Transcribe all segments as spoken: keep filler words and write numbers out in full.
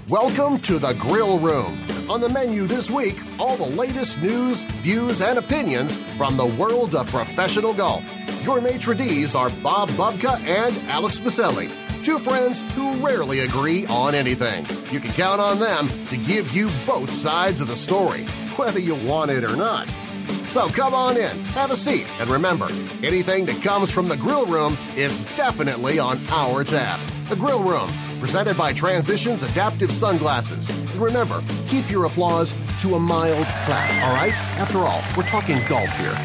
Welcome to the Grill Room. On the menu this week, all the latest news, views, and opinions from the world of professional golf. Your maitre d's are Bob Bubka and Alex Maselli, two friends who rarely agree on anything. You can count on them to give you both sides of the story, whether you want it or not. So come on in, have a seat, and remember, anything that comes from the Grill Room is definitely on our tab. The Grill Room, presented by Transitions Adaptive Sunglasses. And remember, keep your applause to a mild clap, all right? After all, we're talking golf here.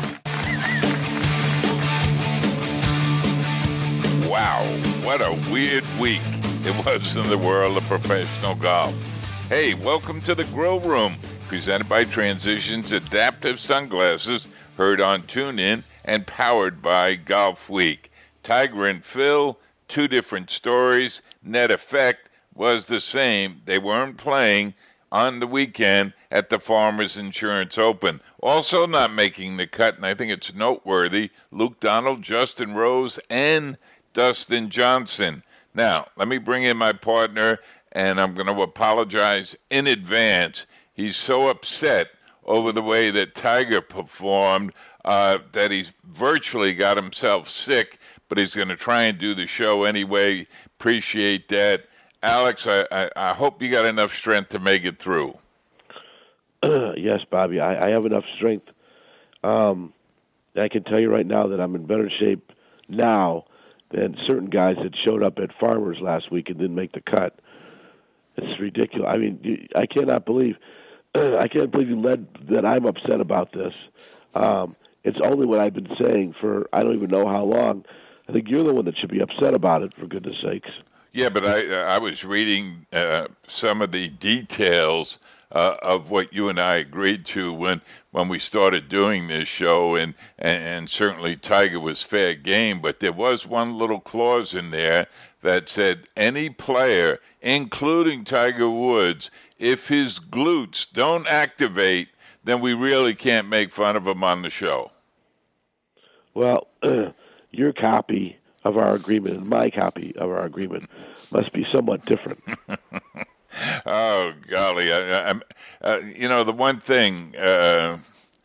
Wow, what a weird week it was in the world of professional golf. Hey, welcome to the Grill Room, presented by Transitions Adaptive Sunglasses, heard on TuneIn and powered by Golf Week. Tiger and Phil, two different stories. Net effect was the same. They weren't playing on the weekend at the Farmers Insurance Open. Also not making the cut, and I think it's noteworthy, Luke Donald, Justin Rose, and Dustin Johnson. Now, let me bring in my partner, and I'm going to apologize in advance. He's so upset over the way that Tiger performed uh, that he's virtually got himself sick, but he's going to try and do the show anyway. Appreciate that. Alex, I, I, I hope you got enough strength to make it through. Uh, yes, Bobby, I, I have enough strength. Um, I can tell you right now that I'm in better shape now than certain guys that showed up at Farmers last week and didn't make the cut. It's ridiculous. I mean, I cannot believe I can't believe you led that I'm upset about this. Um, it's only what I've been saying for I don't even know how long. I think you're the one that should be upset about it, for goodness sakes. Yeah, but I I was reading uh, some of the details uh, of what you and I agreed to when, when we started doing this show, and, and, and certainly Tiger was fair game, but there was one little clause in there that said any player, including Tiger Woods, if his glutes don't activate, then we really can't make fun of him on the show. Well, uh, your copy of our agreement and my copy of our agreement must be somewhat different. Oh, golly. I, I, uh, you know, the one thing... Uh,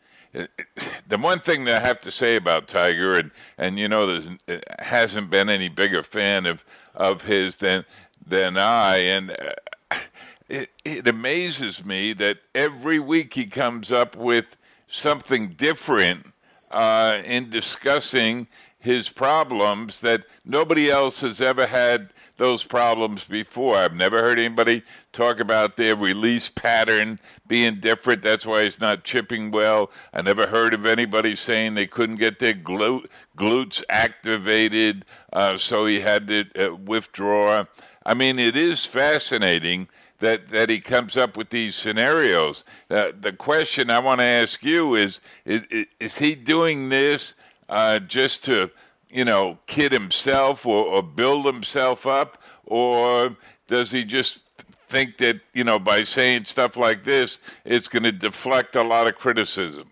The one thing that I have to say about Tiger, and, and you know, there hasn't been any bigger fan of, of his than than I, and uh, it, it amazes me that every week he comes up with something different uh, in discussing his problems that nobody else has ever had those problems before. I've never heard anybody talk about their release pattern being different. That's why he's not chipping well. I never heard of anybody saying they couldn't get their glu- glutes activated, uh, so he had to uh, withdraw. I mean, it is fascinating that, that he comes up with these scenarios. Uh, the question I want to ask you is, is, is he doing this uh, just to, you know, kid himself or, or build himself up, or does he just think that, you know, by saying stuff like this, it's going to deflect a lot of criticism?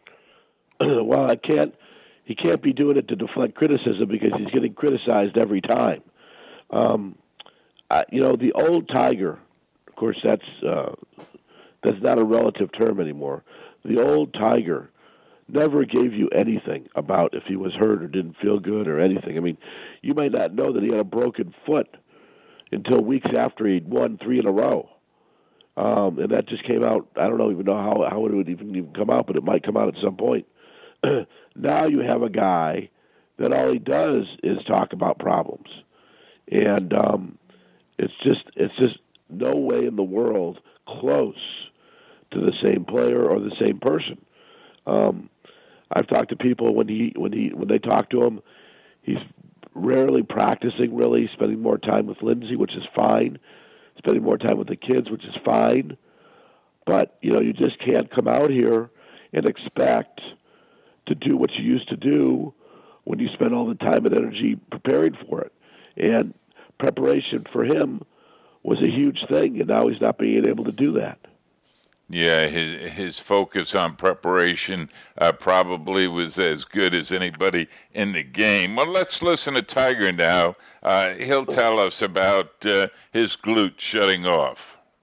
Well, I can't. He can't be doing it to deflect criticism because he's getting criticized every time. Um, I, you know, the old Tiger, of course, that's uh, that's not a relative term anymore. The old Tiger never gave you anything about if he was hurt or didn't feel good or anything. I mean, you might not know that he had a broken foot until weeks after he'd won three in a row. Um, and that just came out, I don't know, even know how, how it would even, even come out, but it might come out at some point. Now you have a guy that all he does is talk about problems. And um, it's just it's just no way in the world close to the same player or the same person. Um, I've talked to people when he when he when they talk to him, he's rarely practicing. Really, spending more time with Lindsay, which is fine. Spending more time with the kids, which is fine. But you know, you just can't come out here and expect to do what you used to do when you spend all the time and energy preparing for it. And preparation for him was a huge thing, and now he's not being able to do that. Yeah, his his focus on preparation uh, probably was as good as anybody in the game. Well, let's listen to Tiger now. Uh, he'll tell us about uh, his glutes shutting off.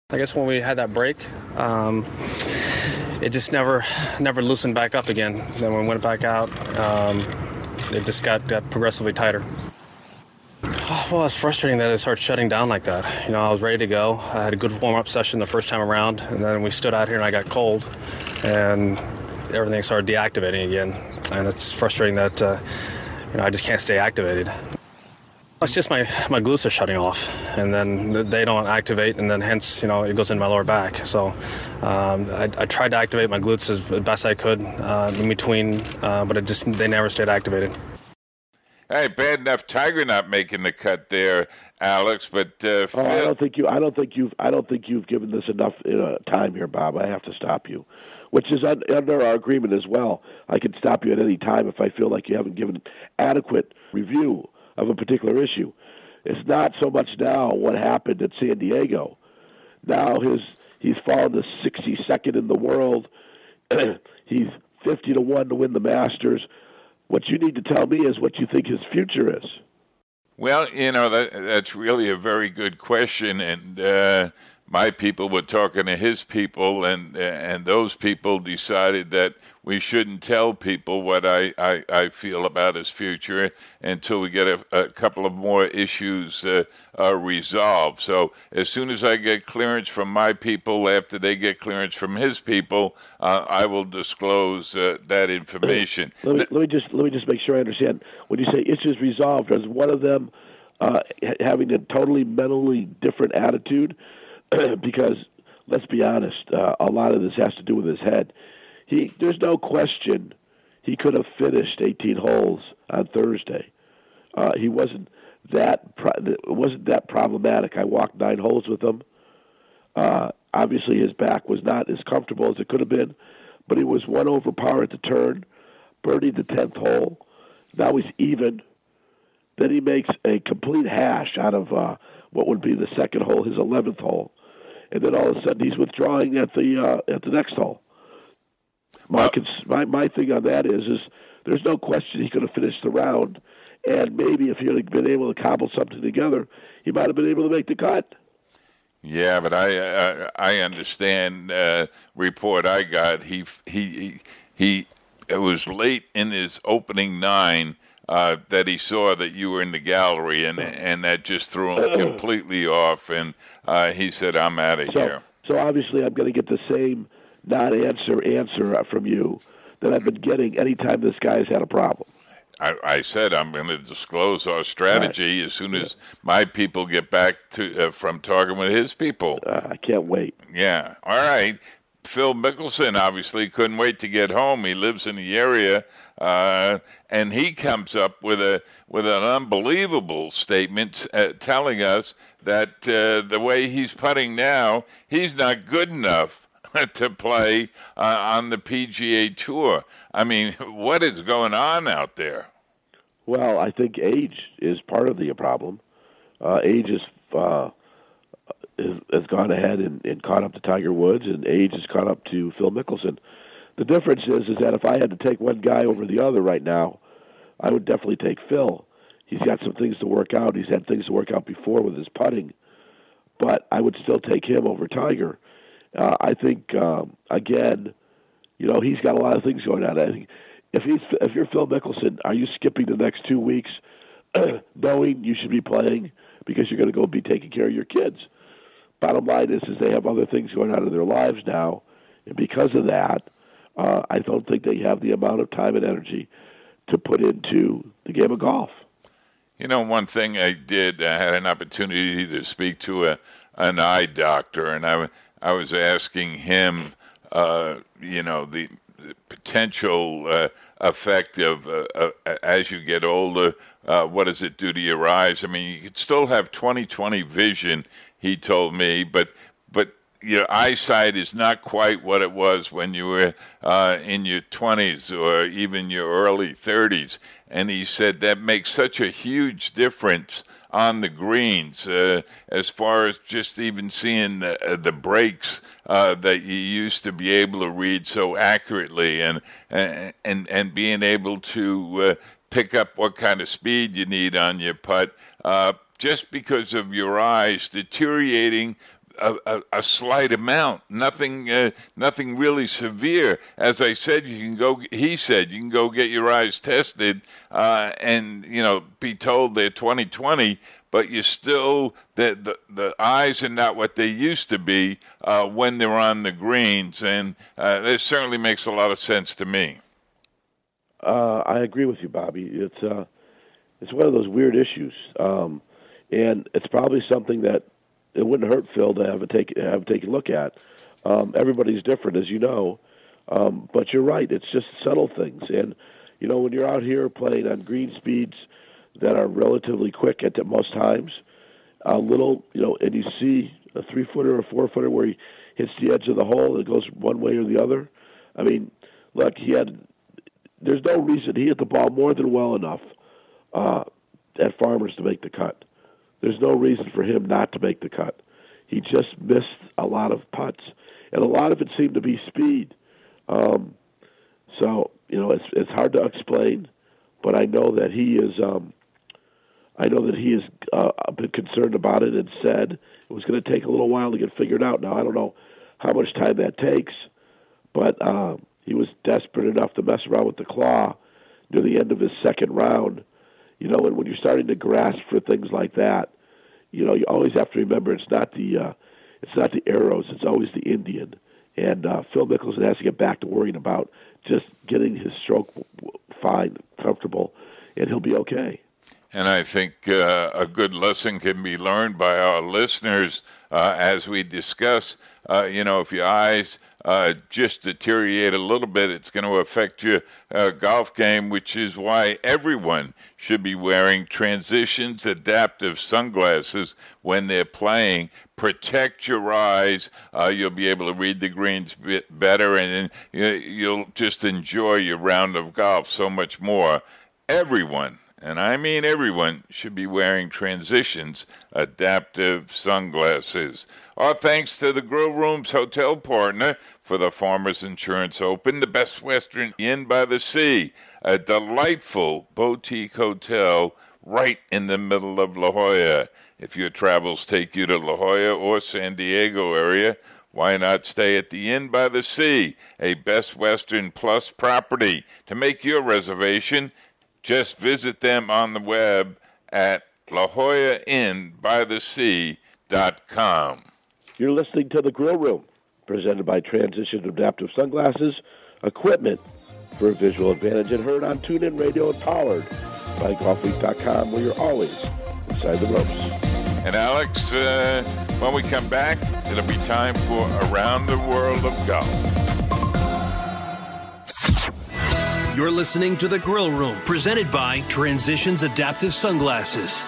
I guess when we had that break, um, it just never never loosened back up again. Then when we went back out, um, it just got, got progressively tighter. Well, it's frustrating that it started shutting down like that. You know, I was ready to go. I had a good warm-up session the first time around, and then we stood out here and I got cold, and everything started deactivating again. And it's frustrating that uh, you know I just can't stay activated. It's just my, my glutes are shutting off, and then they don't activate, and then hence, you know, it goes in my lower back. So um, I, I tried to activate my glutes as best I could uh, in between, uh, but it just they never stayed activated. Hey, bad enough Tiger not making the cut there, Alex. But uh, oh, I don't think you. I don't think you've. I don't think you've given this enough uh, time here, Bob. I have to stop you, which is un, under our agreement as well. I can stop you at any time if I feel like you haven't given adequate review of a particular issue. It's not so much now what happened at San Diego. Now his he's fallen to sixty-second in the world. He's fifty to one to win the Masters. What you need to tell me is what you think his future is. Well, you know, that that's really a very good question, and uh, my people were talking to his people, and and those people decided that we shouldn't tell people what I, I, I feel about his future until we get a, a couple of more issues uh, uh, resolved. So as soon as I get clearance from my people, after they get clearance from his people, uh, I will disclose uh, that information. Let me, let me just let me just make sure I understand. When you say issues resolved, is one of them uh, having a totally mentally different attitude? Because let's be honest, uh, a lot of this has to do with his head. He, there's no question he could have finished eighteen holes on Thursday. Uh, he wasn't that pro- it wasn't that problematic. I walked nine holes with him. Uh, obviously, his back was not as comfortable as it could have been, but he was one over par at the turn, birdied the tenth hole. Now he's even. Then he makes a complete hash out of uh, what would be the second hole, his eleventh hole, and then all of a sudden he's withdrawing at the uh, at the next hole. My, my my thing on that is is there's no question he could have finished the round, and maybe if he had been able to cobble something together, he might have been able to make the cut. Yeah, but I uh, I understand uh, report I got. He he he, he it was late in his opening nine uh, that he saw that you were in the gallery, and and that just threw him completely off. And uh, he said, "I'm out of so, here." So obviously, I'm going to get the same non-answer answer from you that I've been getting anytime this guy's had a problem. I, I said I'm going to disclose our strategy right. as soon as my people get back to uh, from talking with his people. Uh, I can't wait. Yeah. All right. Phil Mickelson obviously couldn't wait to get home. He lives in the area, uh, and he comes up with a with an unbelievable statement uh, telling us that uh, the way he's putting now, he's not good enough to play uh, on the P G A Tour. I mean, what is going on out there? Well, I think age is part of the problem. Uh, age is, uh, is, has gone ahead and, and caught up to Tiger Woods, and age has caught up to Phil Mickelson. The difference is, is that if I had to take one guy over the other right now, I would definitely take Phil. He's got some things to work out. He's had things to work out before with his putting, but I would still take him over Tiger. Uh, I think, um, again, you know, he's got a lot of things going on. I think if he's if you're Phil Mickelson, are you skipping the next two weeks knowing you should be playing because you're going to go be taking care of your kids? Bottom line is, is they have other things going on in their lives now, and because of that, uh, I don't think they have the amount of time and energy to put into the game of golf. You know, one thing I did, I had an opportunity to speak to a an eye doctor, and I I was asking him, uh, you know, the, the potential uh, effect of, uh, uh, as you get older, uh, what does it do to your eyes? I mean, you could still have twenty twenty vision, he told me, but but your eyesight is not quite what it was when you were uh, in your twenties or even your early thirties. And he said that makes such a huge difference on the greens, uh, as far as just even seeing the, uh, the breaks uh, that you used to be able to read so accurately, and and and being able to uh, pick up what kind of speed you need on your putt, uh, just because of your eyes deteriorating a, a, a slight amount, nothing, uh, nothing really severe. As I said, you can go. He said you can go get your eyes tested, uh, and you know, be told they're twenty twenty, but you still the, the the eyes are not what they used to be uh, when they're on the greens, and uh, this certainly makes a lot of sense to me. Uh, I agree with you, Bobby. It's uh, it's one of those weird issues, um, and it's probably something that it wouldn't hurt Phil to have a take have a take a look at. Um, everybody's different, as you know, um, but you're right. It's just subtle things, and you know when you're out here playing on green speeds that are relatively quick at the most times, a little, you know, and you see a three footer or a four footer where he hits the edge of the hole and it goes one way or the other. I mean, look, he had. There's no reason he hit the ball more than well enough uh, at Farmers to make the cut. There's no reason for him not to make the cut. He just missed a lot of putts, and a lot of it seemed to be speed. Um, so you know, it's it's hard to explain, but I know that he is. Um, I know that he has uh, a bit concerned about it and said it was going to take a little while to get figured out. Now I don't know how much time that takes, but uh, he was desperate enough to mess around with the claw near the end of his second round. You know, and when you're starting to grasp for things like that, you know, you always have to remember it's not the uh, it's not the arrows, it's always the Indian. And uh, Phil Mickelson has to get back to worrying about just getting his stroke fine, comfortable, and he'll be okay. And I think uh, a good lesson can be learned by our listeners uh, as we discuss. Uh, you know, if your eyes uh, just deteriorate a little bit, it's going to affect your uh, golf game, which is why everyone should be wearing Transitions adaptive sunglasses when they're playing. Protect your eyes. Uh, you'll be able to read the greens bit better, and then you'll just enjoy your round of golf so much more. Everyone, and I mean everyone, should be wearing Transitions adaptive sunglasses. Our thanks to the Grill Room's hotel partner for the Farmers Insurance Open, the Best Western Inn by the Sea, a delightful boutique hotel right in the middle of La Jolla. If your travels take you to La Jolla or San Diego area, why not stay at the Inn by the Sea, a Best Western Plus property? To make your reservation, just visit them on the web at la jolla inn by the sea dot com. You're listening to The Grill Room, presented by Transition Adaptive Sunglasses, equipment for visual advantage, and heard on TuneIn Radio and powered by golf week dot com, where you're always inside the ropes. And Alex, uh, when we come back, it'll be time for Around the World of Golf. You're listening to The Grill Room, presented by Transitions Adaptive Sunglasses.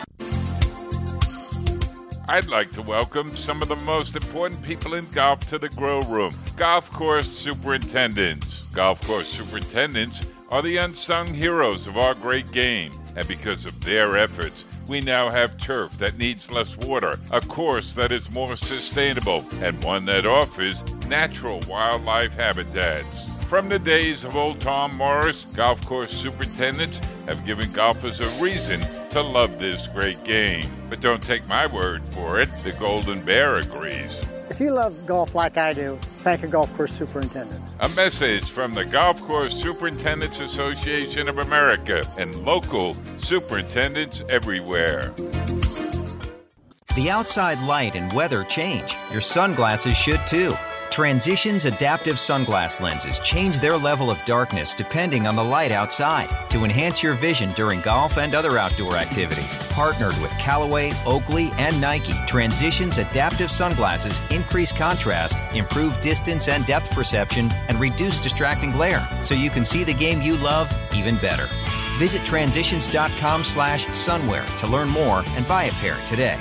I'd like to welcome some of the most important people in golf to the Grill Room. Golf course superintendents. Golf course superintendents are the unsung heroes of our great game. And because of their efforts, we now have turf that needs less water, a course that is more sustainable, and one that offers natural wildlife habitats. From the days of old Tom Morris, golf course superintendents have given golfers a reason to love this great game. But don't take my word for it. The Golden Bear agrees. If you love golf like I do, thank a golf course superintendent. A message from the Golf Course Superintendents Association of America and local superintendents everywhere. The outside light and weather change. Your sunglasses should too. Transitions adaptive sunglass lenses change their level of darkness depending on the light outside to enhance your vision during golf and other outdoor activities. Partnered with Callaway, Oakley, and Nike, Transitions adaptive sunglasses increase contrast, improve distance and depth perception, and reduce distracting glare so you can see the game you love even better. Visit transitions.com slash sunwear to learn more and buy a pair today.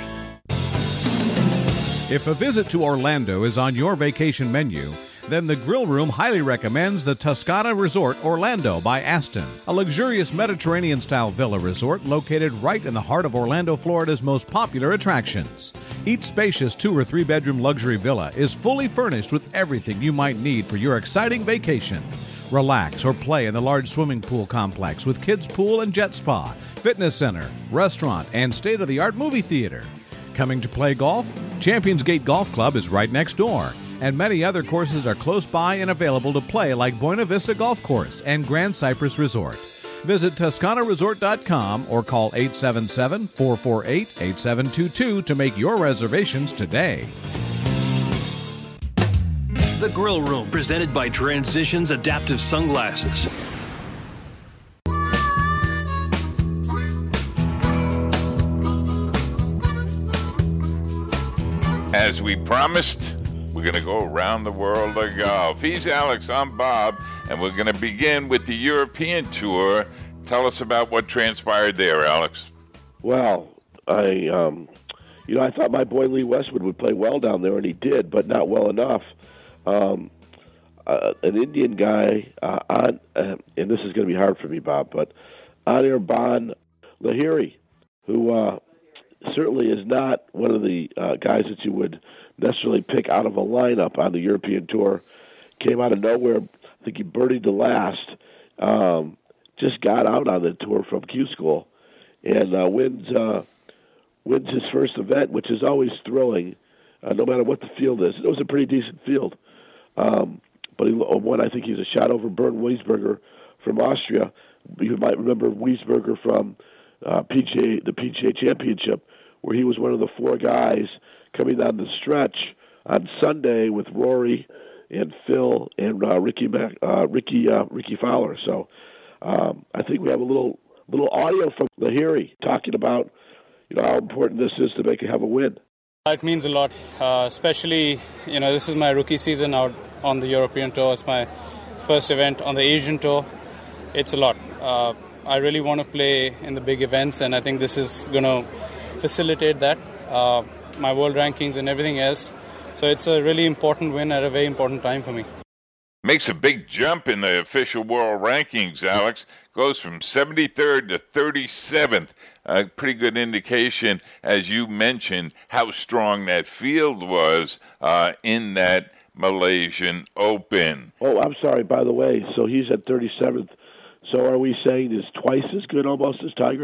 If a visit to Orlando is on your vacation menu, then the Grill Room highly recommends the Toscana Resort Orlando by Aston, a luxurious Mediterranean-style villa resort located right in the heart of Orlando, Florida's most popular attractions. Each spacious two- or three-bedroom luxury villa is fully furnished with everything you might need for your exciting vacation. Relax or play in the large swimming pool complex with kids' pool and jet spa, fitness center, restaurant, and state-of-the-art movie theater. Coming to play golf? Champions Gate Golf Club is right next door, and many other courses are close by and available to play, like Buena Vista Golf Course and Grand Cypress Resort. Visit Toscana Resort dot com or call eight seven seven, four four eight, eight seven two two to make your reservations today. The Grill Room, presented by Transitions Adaptive Sunglasses. As we promised, we're going to go around the world of golf. He's Alex, I'm Bob, and we're going to begin with the European Tour. Tell us about what transpired there, Alex. Well, I, um, you know, I thought my boy Lee Westwood would play well down there, and he did, but not well enough. Um, uh, an Indian guy, uh, on, uh, and this is going to be hard for me, Bob, but Anirban Lahiri, who uh, certainly is not one of the uh, guys that you would necessarily pick out of a lineup on the European Tour, came out of nowhere. I think he birdied the last, um, just got out on the tour from Q School, and uh, wins uh, wins his first event, which is always thrilling, uh, no matter what the field is. It was a pretty decent field. Um, but he won, I think he's a shot over Bernd Wiesberger from Austria. You might remember Wiesberger from uh, P G A, the P G A Championship, where he was one of the four guys coming down the stretch on Sunday with Rory and Phil and uh, Ricky Mac, uh, Ricky uh, Ricky Fowler. So um, I think we have a little little audio from Lahiri talking about, you know, how important this is to make have a win. It means a lot, uh, especially, you know, this is my rookie season out on the European Tour. It's my first event on the Asian Tour. It's a lot. Uh, I really want to play in the big events, and I think this is going to facilitate that, uh, my world rankings and everything else. So it's a really important win at a very important time for me. Makes a big jump in the official world rankings, Alex. Goes from seventy-third to thirty-seventh. A pretty good indication, as you mentioned, how strong that field was uh, in that Malaysian Open. Oh, I'm sorry, by the way. So he's at thirty-seventh. So are we saying he's twice as good almost as Tiger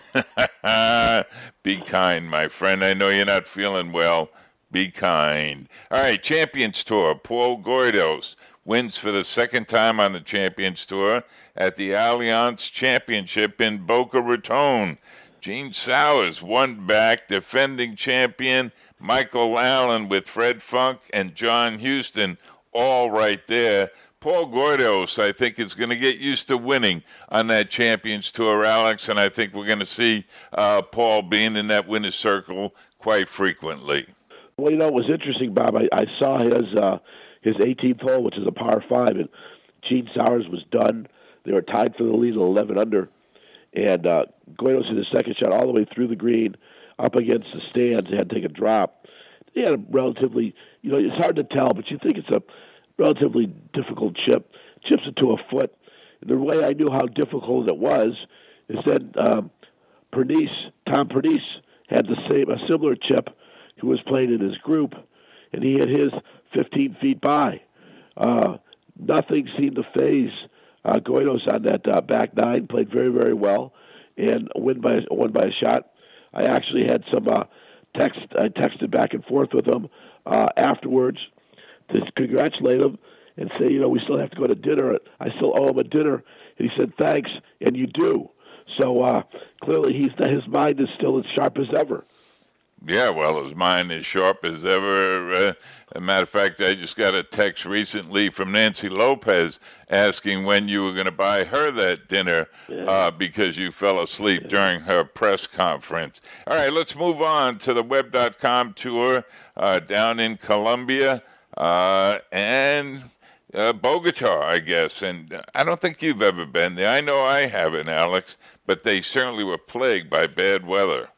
now? Be kind, my friend. I know you're not feeling well. Be kind. All right, Champions Tour. Paul Goydos wins for the second time on the Champions Tour at the Allianz Championship in Boca Raton. Gene Sowers won back, defending champion Michael Allen with Fred Funk and John Houston all right there. Paul Goydos, I think, is going to get used to winning on that Champions Tour, Alex, and I think we're going to see uh, Paul being in that winner's circle quite frequently. Well, you know, it was interesting, Bob. I, I saw his uh, his eighteenth hole, which is a par five, and Gene Sowers was done. They were tied for the lead at eleven under, and uh, Goydos hit his second shot all the way through the green, up against the stands. They had to take a drop. They had a relatively, you know, it's hard to tell, but you think it's a relatively difficult chip. Chips it to a foot. And the way I knew how difficult it was is that um, Pernice, Tom Pernice, had the same, a similar chip, who was playing in his group, and he hit his fifteen feet by. Uh, nothing seemed to phase uh, Goydos on that uh, back nine. Played very, very well, and won by won by a shot. I actually had some uh, text. I texted back and forth with him uh, afterwards to congratulate him and say, you know, we still have to go to dinner. I still owe him a dinner. And he said, thanks, and you do. So uh, clearly, he's his mind is still as sharp as ever. Yeah, well, his mind is sharp as ever. Uh, as a matter of fact, I just got a text recently from Nancy Lopez asking when you were going to buy her that dinner yeah. uh, because you fell asleep yeah. during her press conference. All right, let's move on to the web dot com tour uh, down in Colombia uh, and uh, Bogota, I guess. And I don't think you've ever been there. I know I haven't, Alex, but they certainly were plagued by bad weather.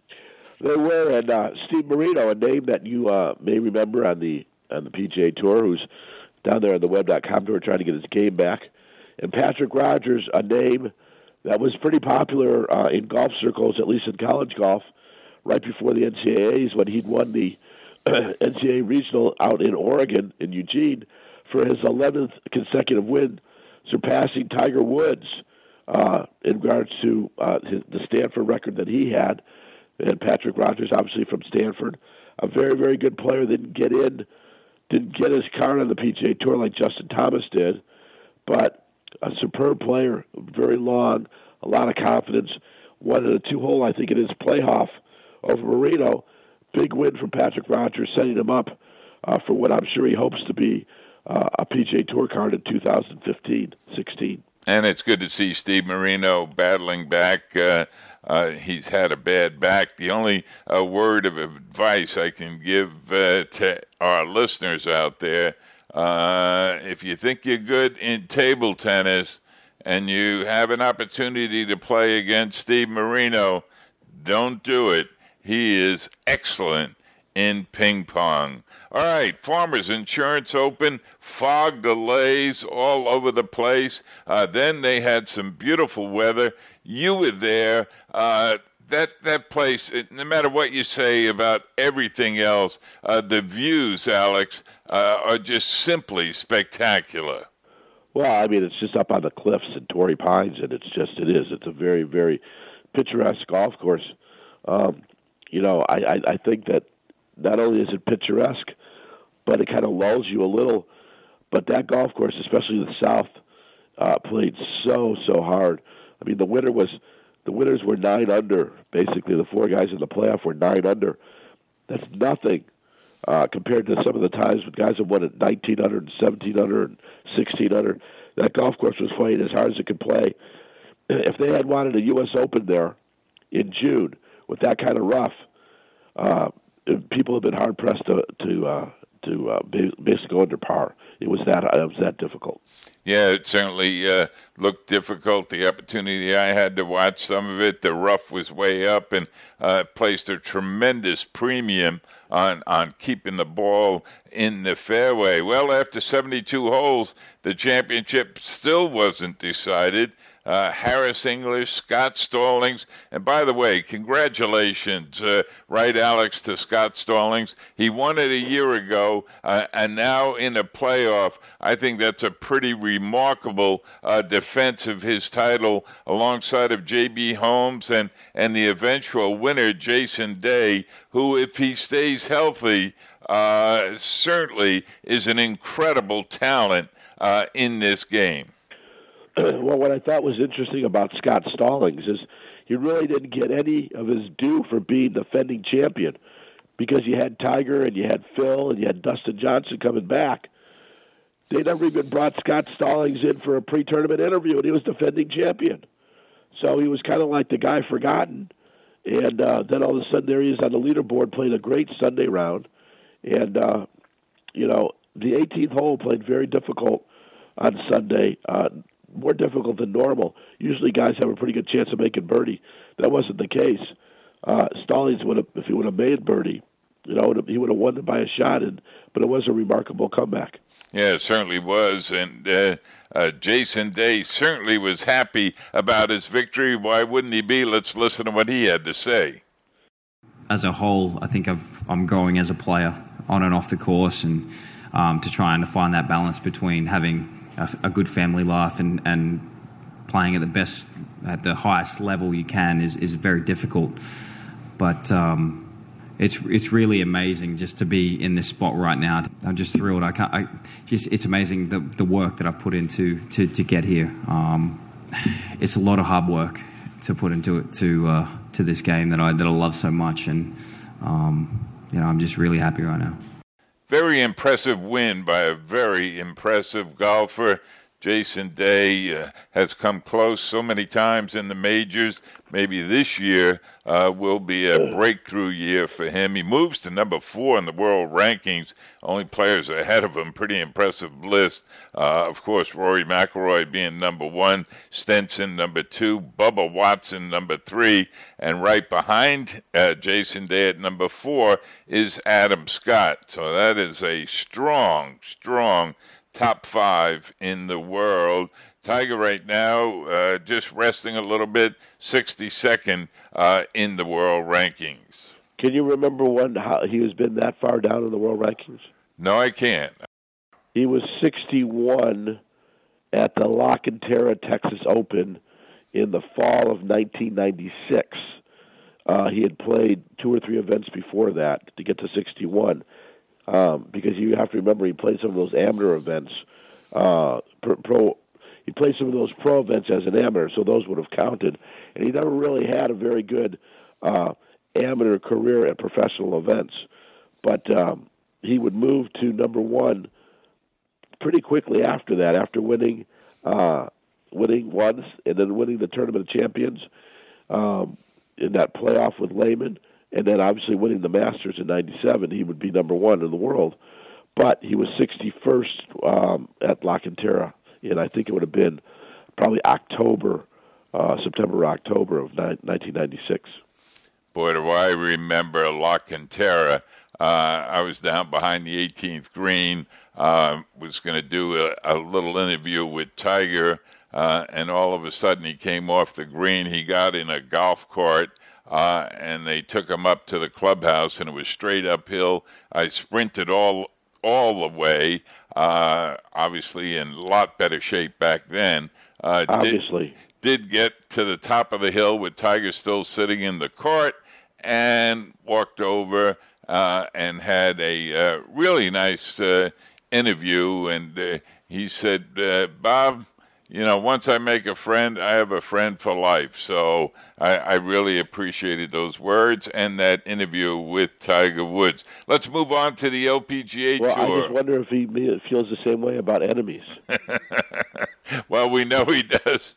They were, and uh, Steve Marino, a name that you uh, may remember on the on the P G A Tour, who's down there on the web dot com tour trying to get his game back. And Patrick Rogers, a name that was pretty popular uh, in golf circles, at least in college golf, right before the N C double A's when he'd won the N C double A regional out in Oregon, in Eugene, for his eleventh consecutive win, surpassing Tiger Woods uh, in regards to uh, his, the Stanford record that he had. And Patrick Rogers, obviously from Stanford, a very, very good player. Didn't get in, didn't get his card on the P G A Tour like Justin Thomas did, but a superb player, very long, a lot of confidence. Won in a two-hole, I think it is, playoff over Marino. Big win for Patrick Rogers, setting him up uh, for what I'm sure he hopes to be uh, a P G A Tour card in two thousand fifteen sixteen. And it's good to see Steve Marino battling back. Uh, uh, he's had a bad back. The only uh, word of advice I can give uh, to our listeners out there, uh, if you think you're good in table tennis and you have an opportunity to play against Steve Marino, don't do it. He is excellent in ping pong. All right, Farmers Insurance Open, fog delays all over the place. Uh, then they had some beautiful weather. You were there. Uh, that that place, it, no matter what you say about everything else, uh, the views, Alex, uh, are just simply spectacular. Well, I mean, it's just up on the cliffs in Torrey Pines, and it's just, it is. It's a very, very picturesque golf course. Um, you know, I, I, I think that not only is it picturesque, but it kind of lulls you a little. But that golf course, especially the South, uh, played so, so hard. I mean, the winner was, the winners were nine under. Basically, the four guys in the playoff were nine under. That's nothing uh, compared to some of the times when guys have won at nineteen under and seventeen under and sixteen under. That golf course was playing as hard as it could play. If they had wanted a U S Open there in June with that kind of rough, uh, people have been hard pressed to to uh, to uh, basically go under par. It was that it was that difficult. Yeah, it certainly uh, looked difficult. The opportunity I had to watch some of it, the rough was way up, and uh, placed a tremendous premium on on keeping the ball in the fairway. Well, after seventy-two holes, the championship still wasn't decided. Uh, Harris English, Scott Stallings, and by the way, congratulations, uh, right, Alex, to Scott Stallings. He won it a year ago, uh, and now in a playoff. I think that's a pretty remarkable uh, defense of his title, alongside of J B. Holmes and, and the eventual winner, Jason Day, who, if he stays healthy, uh, certainly is an incredible talent uh, in this game. Well, what I thought was interesting about Scott Stallings is he really didn't get any of his due for being defending champion, because you had Tiger and you had Phil and you had Dustin Johnson coming back. They never even brought Scott Stallings in for a pre-tournament interview, and he was defending champion. So he was kind of like the guy forgotten. And uh, then all of a sudden there he is on the leaderboard playing a great Sunday round. And, uh, you know, the eighteenth hole played very difficult on Sunday. Uh, more difficult than normal. Usually guys have a pretty good chance of making birdie. That wasn't the case. Uh, Stallings would have, if he would have made birdie, you know, he would have won it by a shot, and but it was a remarkable comeback. Yeah, it certainly was, and uh, uh, Jason Day certainly was happy about his victory. Why wouldn't he be? Let's listen to what he had to say. As a whole, I think I've, I'm growing as a player on and off the course, and um, to try and find that balance between having a, a good family life and, and playing at the best, at the highest level you can is, is very difficult. But um, it's it's really amazing just to be in this spot right now. I'm just thrilled. I can't. I just it's amazing the the work that I've put into to to get here. Um, it's a lot of hard work to put into it to uh, to this game that I that I love so much, and um, you know, I'm just really happy right now. Very impressive win by a very impressive golfer. Jason Day uh, has come close so many times in the majors. Maybe this year uh, will be a breakthrough year for him. He moves to number four in the world rankings. Only players ahead of him. Pretty impressive list. Uh, of course, Rory McIlroy being number one, Stenson number two, Bubba Watson number three, and right behind uh, Jason Day at number four is Adam Scott. So that is a strong, strong top five in the world. Tiger right now uh, just resting a little bit, sixty-second uh, in the world rankings. Can you remember when how he has been that far down in the world rankings? No, I can't. He was sixty-one at the La Cantera Texas Open in the fall of nineteen ninety-six. uh, he had played two or three events before that to get to sixty-one. Um, because you have to remember he played some of those amateur events. Uh, pro, pro, he played some of those pro events as an amateur, so those would have counted. And he never really had a very good uh, amateur career at professional events. But um, he would move to number one pretty quickly after that, after winning uh, winning once and then winning the Tournament of Champions um, in that playoff with Lehman, and then obviously winning the Masters in ninety-seven. He would be number one in the world. But he was sixty-first um, at La Cantera, and I think it would have been probably October, uh, September or October of nineteen ninety-six. Boy, do I remember La Cantera. Uh, I was down behind the eighteenth green, uh, was going to do a, a little interview with Tiger, uh, and all of a sudden he came off the green. He got in a golf cart, uh, and they took him up to the clubhouse, and it was straight uphill. I sprinted all all the way, uh, obviously in a lot better shape back then. Uh, obviously. Did, did get to the top of the hill with Tiger still sitting in the cart, and walked over uh, and had a uh, really nice uh, interview. And uh, he said, uh, Bob, you know, once I make a friend, I have a friend for life. So I, I really appreciated those words and that interview with Tiger Woods. Let's move on to the L P G A well, Tour. I just wonder if he feels the same way about enemies. Well, we know he does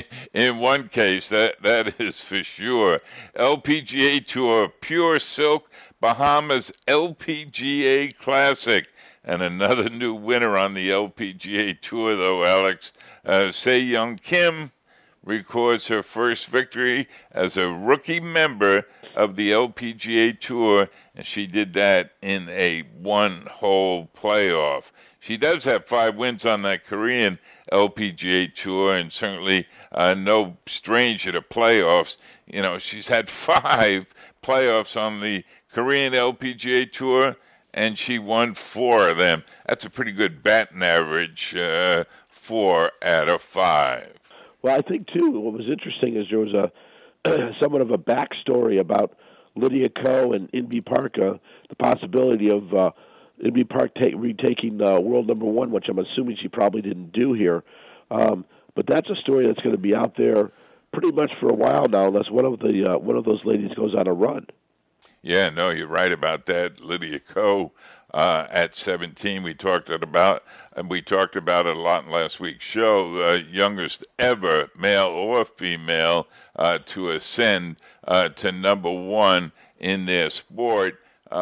in one case, that that is for sure. L P G A Tour, Pure Silk, Bahamas L P G A Classic. And another new winner on the L P G A Tour, though, Alex. Uh, Se-Young Kim records her first victory as a rookie member of the L P G A Tour, and she did that in a one-hole playoff. She does have five wins on that Korean L P G A Tour, and certainly uh, no stranger to playoffs. You know, she's had five playoffs on the Korean L P G A Tour, and she won four of them. That's a pretty good batting average, uh, four out of five. Well, I think, too, what was interesting is there was a somewhat of a backstory about Lydia Ko and Inbee Park, uh, the possibility of uh, Inbee Park take, retaking uh, world number one, which I'm assuming she probably didn't do here. Um, but that's a story that's going to be out there pretty much for a while now, unless one of the uh, one of those ladies goes on a run. Yeah, no, you're right about that. Lydia Ko uh, at seventeen, we talked it about, and we talked about it a lot in last week's show. Uh, youngest ever, male or female, uh, to ascend uh, to number one in their sport.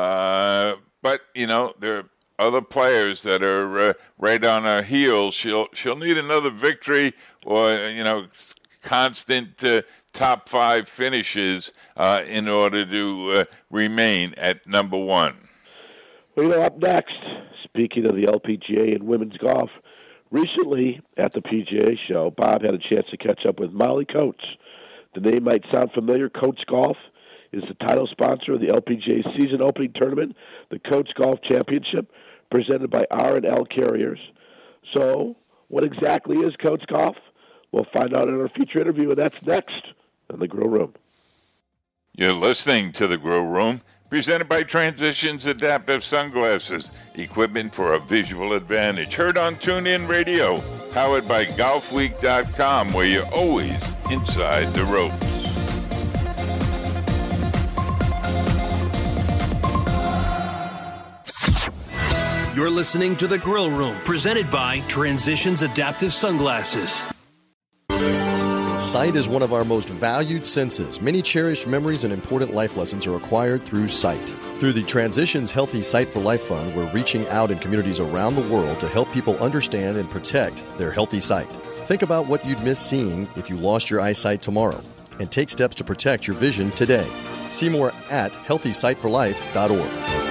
Uh, but you know, there are other players that are uh, right on her heels. She'll she'll need another victory, or you know, constant uh, top five finishes uh, in order to uh, remain at number one. Well, you know, up next, speaking of the L P G A and women's golf, recently at the P G A show, Bob had a chance to catch up with Molly Coates. The name might sound familiar. Coates Golf is the title sponsor of the L P G A season opening tournament, the Coates Golf Championship, presented by R and L Carriers. So, what exactly is Coates Golf? We'll find out in our feature interview, and that's next in the Grill Room. You're listening to the Grill Room, presented by Transitions Adaptive Sunglasses, equipment for a visual advantage. Heard on TuneIn Radio, powered by golf week dot com, where you're always inside the ropes. You're listening to the Grill Room, presented by Transitions Adaptive Sunglasses. Sight is one of our most valued senses. Many cherished memories and important life lessons are acquired through sight. Through the Transitions Healthy Sight for Life Fund, we're reaching out in communities around the world to help people understand and protect their healthy sight. Think about what you'd miss seeing if you lost your eyesight tomorrow, and take steps to protect your vision today. See more at healthy sight for life dot org.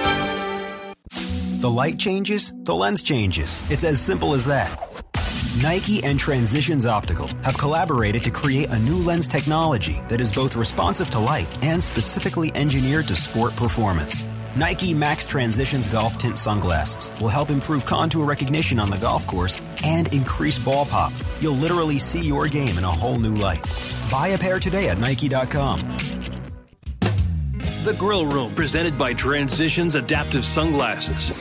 The light changes, the lens changes. It's as simple as that. Nike and Transitions Optical have collaborated to create a new lens technology that is both responsive to light and specifically engineered to sport performance. Nike Max Transitions Golf Tint Sunglasses will help improve contour recognition on the golf course and increase ball pop. You'll literally see your game in a whole new light. Buy a pair today at Nike dot com. The Grill Room, presented by Transitions Adaptive Sunglasses.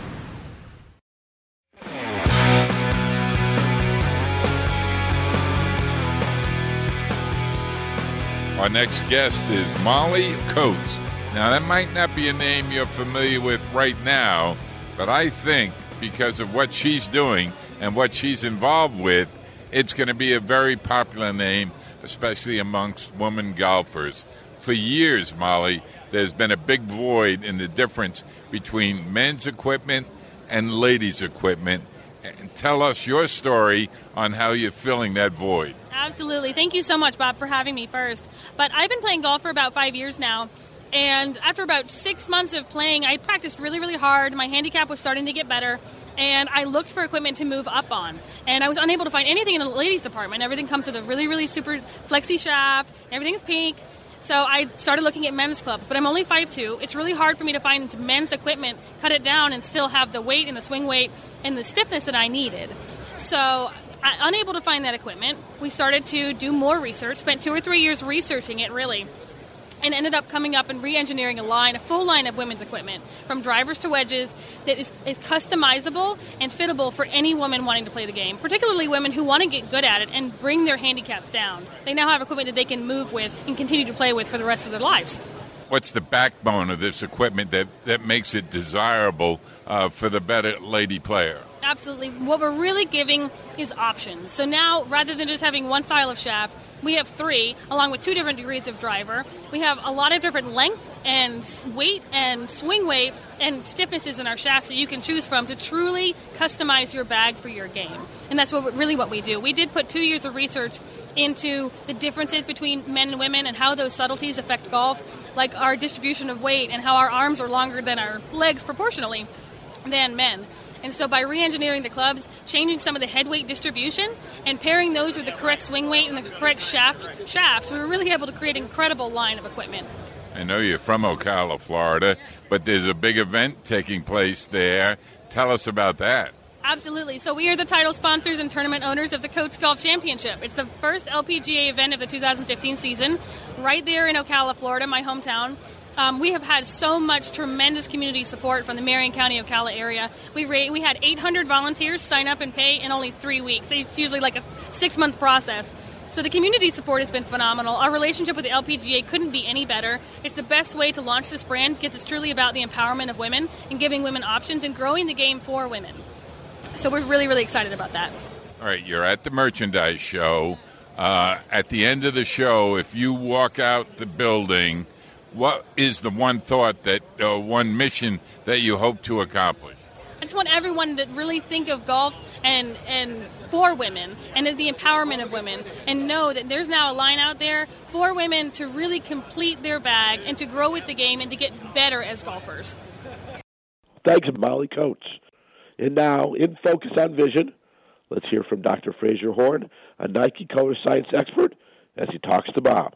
Our next guest is Molly Coates. Now, that might not be a name you're familiar with right now, but I think because of what she's doing and what she's involved with, it's going to be a very popular name, especially amongst women golfers. For years, Molly, there's been a big void in the difference between men's equipment and ladies' equipment. And tell us your story on how you're filling that void. Absolutely. Thank you so much, Bob, for having me first. But I've been playing golf for about five years now. And after about six months of playing, I practiced really, really hard. My handicap was starting to get better. And I looked for equipment to move up on. And I was unable to find anything in the ladies' department. Everything comes with a really, really super flexi shaft. Everything's pink. So I started looking at men's clubs. But I'm only five two. It's really hard for me to find men's equipment, cut it down, and still have the weight and the swing weight and the stiffness that I needed. So, I, unable to find that equipment, we started to do more research, spent two or three years researching it, really, and ended up coming up and re-engineering a line, a full line of women's equipment, from drivers to wedges, that is, is customizable and fittable for any woman wanting to play the game, particularly women who want to get good at it and bring their handicaps down. They now have equipment that they can move with and continue to play with for the rest of their lives. What's the backbone of this equipment that, that makes it desirable uh, for the better lady player? Absolutely. What we're really giving is options. So now, rather than just having one style of shaft, we have three, along with two different degrees of driver. We have a lot of different length and weight and swing weight and stiffnesses in our shafts that you can choose from to truly customize your bag for your game. And that's what really what we do. We did put two years of research into the differences between men and women and how those subtleties affect golf, like our distribution of weight and how our arms are longer than our legs proportionally than men. And so by re-engineering the clubs, changing some of the head weight distribution, and pairing those with the correct swing weight and the correct shaft shafts, we were really able to create an incredible line of equipment. I know you're from Ocala, Florida, but there's a big event taking place there. Tell us about that. Absolutely. So we are the title sponsors and tournament owners of the Coates Golf Championship. It's the first L P G A event of the two thousand fifteen season, right there in Ocala, Florida, my hometown. Um, we have had so much tremendous community support from the Marion County, Ocala area. We ra- we had eight hundred volunteers sign up and pay in only three weeks. It's usually like a six-month process. So the community support has been phenomenal. Our relationship with the L P G A couldn't be any better. It's the best way to launch this brand because it's truly about the empowerment of women and giving women options and growing the game for women. So we're really, really excited about that. All right, you're at the merchandise show. Uh, at the end of the show, if you walk out the building, what is the one thought, that uh, one mission that you hope to accomplish? I just want everyone to really think of golf and, and for women and the empowerment of women, and know that there's now a line out there for women to really complete their bag and to grow with the game and to get better as golfers. Thanks, Molly Coates. And now, in Focus on Vision, let's hear from Doctor Fraser Horn, a Nike color science expert, as he talks to Bob.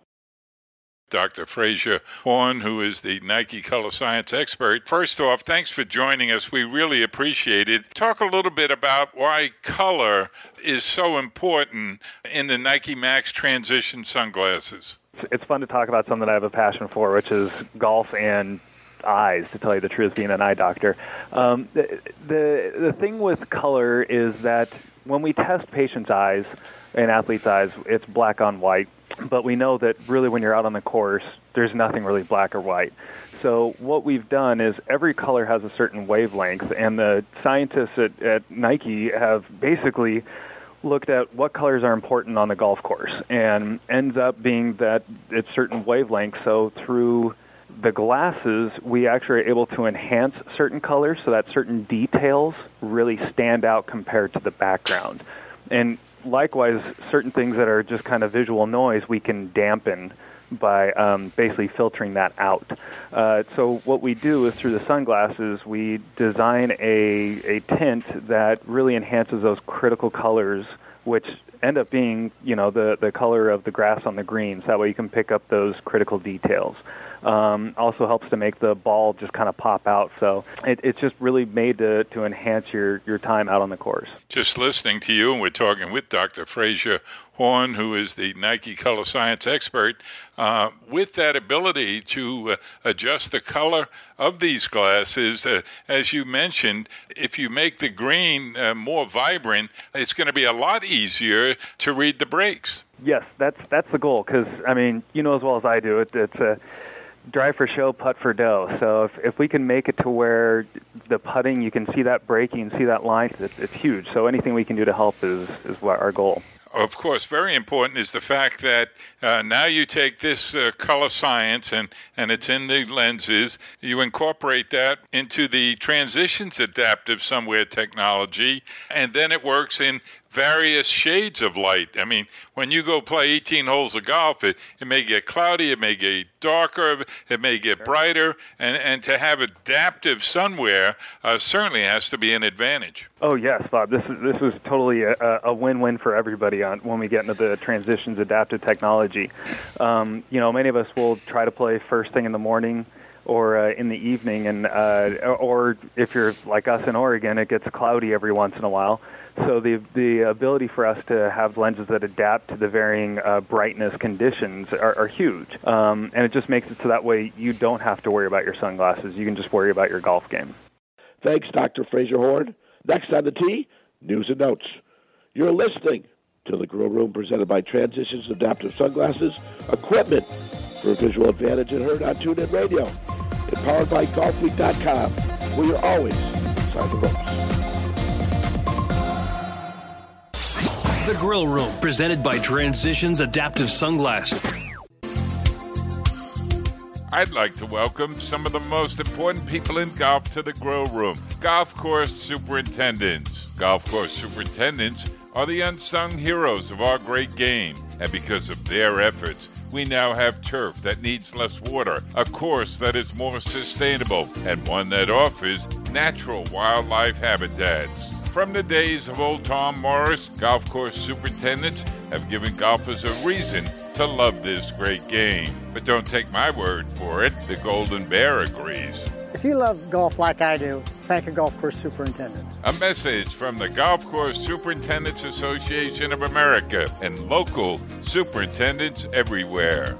Doctor Fraser Horn, who is the Nike Color Science expert. First off, thanks for joining us. We really appreciate it. Talk a little bit about why color is so important in the Nike Max Transition sunglasses. It's fun to talk about something I have a passion for, which is golf and eyes, to tell you the truth, being an eye doctor. Um, the, the the thing with color is that when we test patients' eyes and athletes' eyes, it's black on white. But we know that really when you're out on the course, there's nothing really black or white. So what we've done is every color has a certain wavelength, and the scientists at, at Nike have basically looked at what colors are important on the golf course, and ends up being that it's certain wavelengths. So through the glasses, we actually are able to enhance certain colors so that certain details really stand out compared to the background. And likewise, certain things that are just kind of visual noise, we can dampen by um, basically filtering that out. Uh, so what we do is through the sunglasses, we design a, a tint that really enhances those critical colors, which end up being, you know, the, the color of the grass on the greens. That way you can pick up those critical details. Um, also helps to make the ball just kind of pop out. So it, it's just really made to, to enhance your, your time out on the course. Just listening to you, and we're talking with Doctor Fraser Horn, who is the Nike Color Science expert, uh, with that ability to uh, adjust the color of these glasses. Uh, as you mentioned, if you make the green uh, more vibrant, it's going to be a lot easier to read the breaks. Yes, that's that's the goal, because, I mean, you know as well as I do, it, it's a drive for show, putt for dough. So if, if we can make it to where the putting, you can see that breaking, see that line, it's, it's huge. So anything we can do to help is, is what our goal. Of course, very important is the fact that uh, now you take this uh, color science and, and it's in the lenses, you incorporate that into the Transitions Adaptive Sunwear technology, and then it works in various shades of light. I mean, when you go play eighteen holes of golf, it, it may get cloudy, it may get darker, it may get brighter, and, and to have adaptive sunwear uh, certainly has to be an advantage. Oh, yes, Bob. This is this is totally a, a win-win for everybody on when we get into the Transitions Adaptive technology. Um, you know, many of us will try to play first thing in the morning or uh, in the evening, and uh, or if you're like us in Oregon, it gets cloudy every once in a while. So the the ability for us to have lenses that adapt to the varying uh, brightness conditions are, are huge. Um, and it just makes it so that way you don't have to worry about your sunglasses. You can just worry about your golf game. Thanks, Doctor Fraser Horn. Next on the tee, news and notes. You're listening to the Grill Room presented by Transitions Adaptive Sunglasses, equipment for visual advantage, and heard on TuneIn Radio. And powered by golf week dot com, where you're always inside the ropes. The Grill Room, presented by Transitions Adaptive Sunglasses. I'd like to welcome some of the most important people in golf to the Grill Room. Golf course superintendents. Golf course superintendents are the unsung heroes of our great game. And because of their efforts, we now have turf that needs less water, a course that is more sustainable, and one that offers natural wildlife habitats. From the days of old Tom Morris, golf course superintendents have given golfers a reason to love this great game. But don't take my word for it. The Golden Bear agrees. If you love golf like I do, thank a golf course superintendent. A message from the Golf Course Superintendents Association of America and local superintendents everywhere.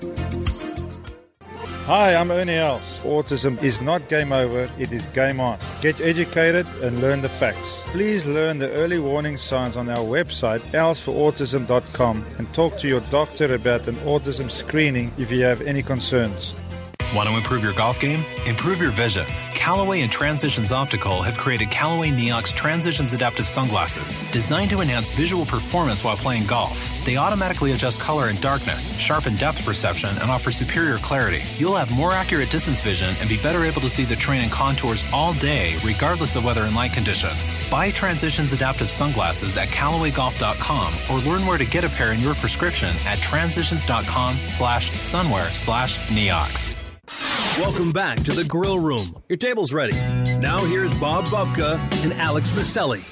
Hi, I'm Ernie Els. Autism is not game over, it is game on. Get educated and learn the facts. Please learn the early warning signs on our website, els for autism dot com, and talk to your doctor about an autism screening if you have any concerns. Want to improve your golf game? Improve your vision. Callaway and Transitions Optical have created Callaway Neox Transitions Adaptive Sunglasses, designed to enhance visual performance while playing golf. They automatically adjust color and darkness, sharpen depth perception, and offer superior clarity. You'll have more accurate distance vision and be better able to see the terrain and contours all day, regardless of weather and light conditions. Buy Transitions Adaptive Sunglasses at Callaway Golf dot com or learn where to get a pair in your prescription at transitions dot com slash sunwear slash Neox. Welcome back to the Grill Room. Your table's ready. Now here's Bob Bubka and Alex Maselli.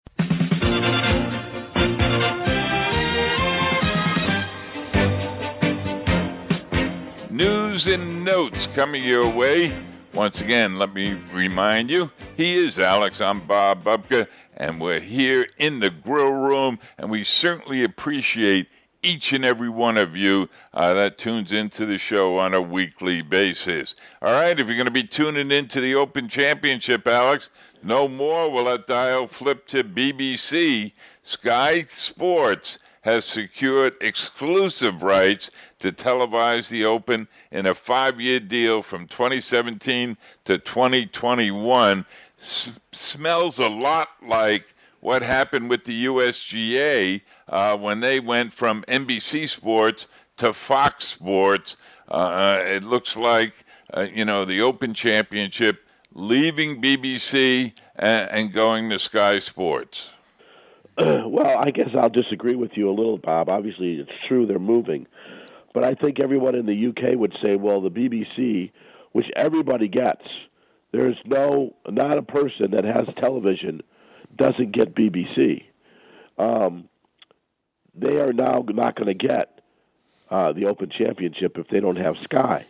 News and notes coming your way. Once again, let me remind you, he is Alex. I'm Bob Bubka, and we're here in the Grill Room, and we certainly appreciate each and every one of you uh, that tunes into the show on a weekly basis. All right, if you're going to be tuning into the Open Championship, Alex, no more will that dial flip to B B C. Sky Sports has secured exclusive rights to televise the Open in a five-year deal from twenty seventeen to twenty twenty-one. S- smells a lot like what happened with the U S G A uh, when they went from N B C Sports to Fox Sports. Uh, it looks like, uh, you know, the Open Championship leaving B B C and, and going to Sky Sports. Well, I guess I'll disagree with you a little, Bob. Obviously, it's true they're moving. But I think everyone in the U K would say, well, the B B C, which everybody gets, there's no, not a person that has television doesn't get B B C. Um, they are now not going to get uh, the Open Championship if they don't have Sky.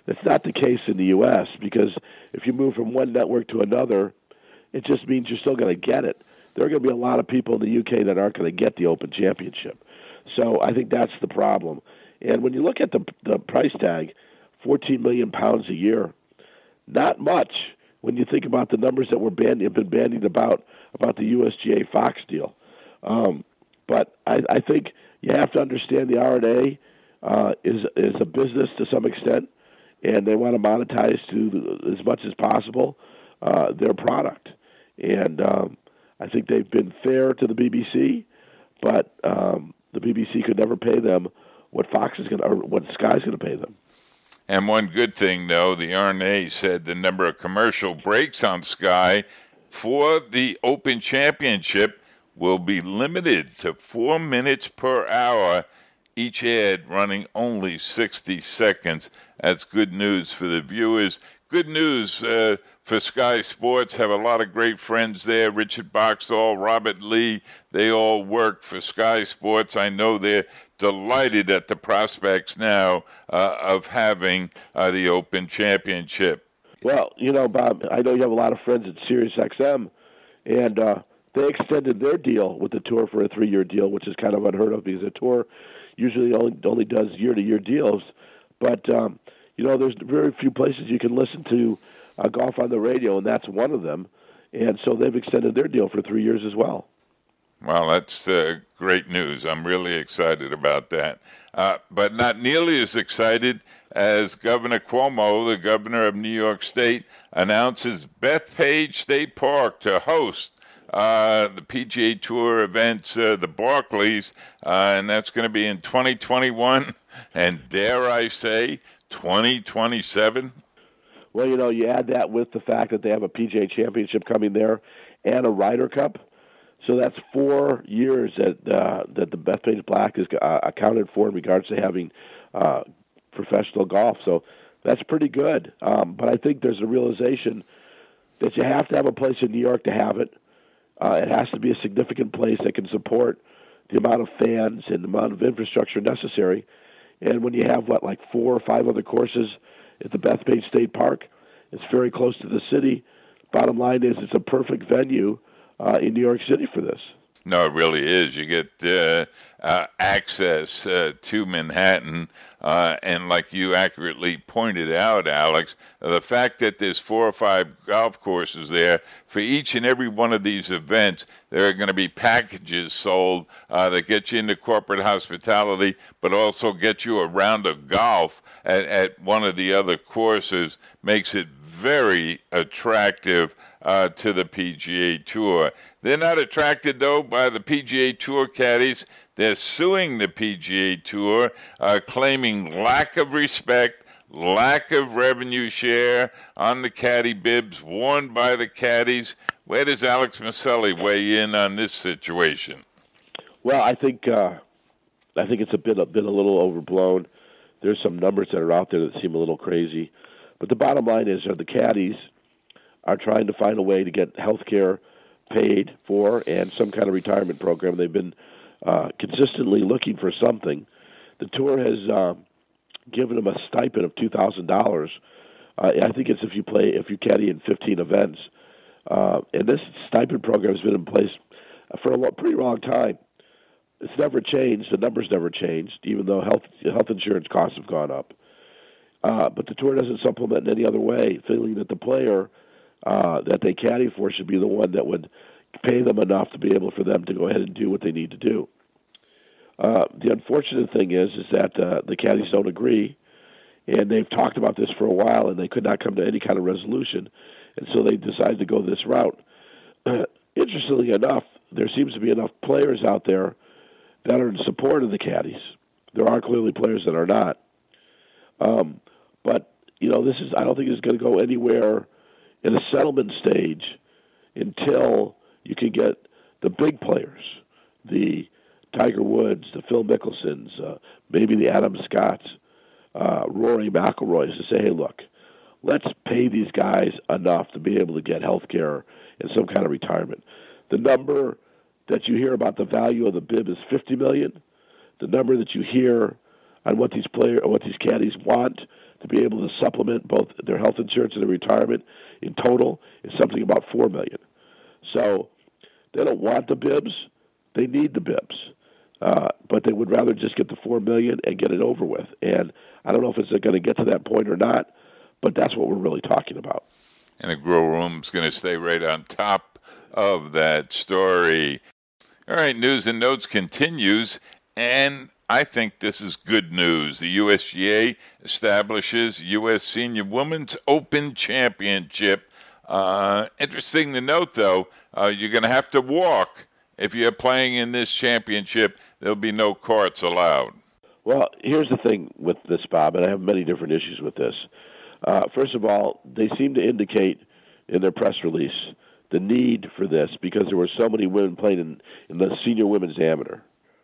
That's not the case in the U S because if you move from one network to another, it just means you're still going to get it. There are going to be a lot of people in the U K that aren't going to get the Open Championship. So I think that's the problem. And when you look at the the price tag, fourteen million pounds a year, not much when you think about the numbers that were banned, have been bandied about about the U S G A Fox deal. Um, but I, I think you have to understand the R N A uh, is is a business to some extent, and they want to monetize to as much as possible uh, their product. And um, I think they've been fair to the B B C, but um, the B B C could never pay them what Fox is going to, or what Sky's going to pay them. And one good thing, though, the R N A said the number of commercial breaks on Sky for the Open Championship will be limited to four minutes per hour, each ad running only sixty seconds. That's good news for the viewers. Good news uh, for Sky Sports. Have a lot of great friends there. Richard Boxall, Robert Lee, they all work for Sky Sports. I know they're delighted at the prospects now uh, of having uh, the Open Championship. Well, you know, Bob, I know you have a lot of friends at Sirius X M, and uh, they extended their deal with the tour for a three-year deal, which is kind of unheard of because the tour usually only, only does year-to-year deals. But, um, you know, there's very few places you can listen to uh, golf on the radio, and that's one of them. And so they've extended their deal for three years as well. Well, that's uh, great news. I'm really excited about that. Uh, but not nearly as excited as Governor Cuomo, the governor of New York State, announces Bethpage State Park to host uh, the P G A Tour events, uh, the Barclays, uh, and that's going to be in twenty twenty-one and, dare I say, twenty twenty-seven. Well, you know, you add that with the fact that they have a P G A Championship coming there and a Ryder Cup. So that's four years that uh, that the Bethpage Black is uh, accounted for in regards to having uh, professional golf. So that's pretty good. Um, but I think there's a realization that you have to have a place in New York to have it. Uh, it has to be a significant place that can support the amount of fans and the amount of infrastructure necessary. And when you have, what, like four or five other courses at the Bethpage State Park, it's very close to the city. Bottom line is it's a perfect venue Uh, in New York City for this. No, it really is. You get uh, uh, access uh, to Manhattan, uh, and like you accurately pointed out, Alex, the fact that there's four or five golf courses there, for each and every one of these events, there are going to be packages sold uh, that get you into corporate hospitality, but also get you a round of golf at, at one of the other courses, makes it very attractive Uh, to the P G A Tour. They're not attracted, though, by the P G A Tour caddies. They're suing the P G A Tour, uh, claiming lack of respect, lack of revenue share on the caddy bibs worn by the caddies. Where does Alex Maselli weigh in on this situation? Well, I think uh, I think it's a bit, a bit a little overblown. There's some numbers that are out there that seem a little crazy. But the bottom line is, are the caddies are trying to find a way to get health care paid for and some kind of retirement program. They've been uh, consistently looking for something. The tour has uh, given them a stipend of two thousand dollars. Uh, I think it's if you play, if you caddy in fifteen events. Uh, and this stipend program has been in place for a lo- pretty long time. It's never changed. The numbers never changed, even though health health insurance costs have gone up. Uh, but the tour doesn't supplement in any other way, feeling that the player Uh, that they caddy for should be the one that would pay them enough to be able for them to go ahead and do what they need to do. Uh, the unfortunate thing is, is that uh, the caddies don't agree, and they've talked about this for a while, and they could not come to any kind of resolution, and so they decided to go this route. Uh, interestingly enough, there seems to be enough players out there that are in support of the caddies. There are clearly players that are not. Um, but, you know, this is, I don't think it's going to go anywhere in a settlement stage until you can get the big players, the Tiger Woods, the Phil Mickelsons, uh, maybe the Adam Scotts, uh, Rory McIlroys, to say, hey, look, let's pay these guys enough to be able to get health care and some kind of retirement. The number that you hear about the value of the bib is fifty million dollars. The number that you hear on what these player, or what these caddies want to be able to supplement both their health insurance and their retirement in total is something about four million dollars. So they don't want the bibs; they need the bibs, uh, but they would rather just get the four million dollars and get it over with. And I don't know if it's going to get to that point or not, but that's what we're really talking about. And the Grill Room's going to stay right on top of that story. All right, News and Notes continues, and I think this is good news. The U S G A establishes U S Senior Women's Open Championship. Uh, interesting to note, though, uh, you're going to have to walk. If you're playing in this championship, there'll be no carts allowed. Well, here's the thing with this, Bob, and I have many different issues with this. Uh, first of all, they seem to indicate in their press release the need for this because there were so many women playing in, in the Senior Women's Amateur.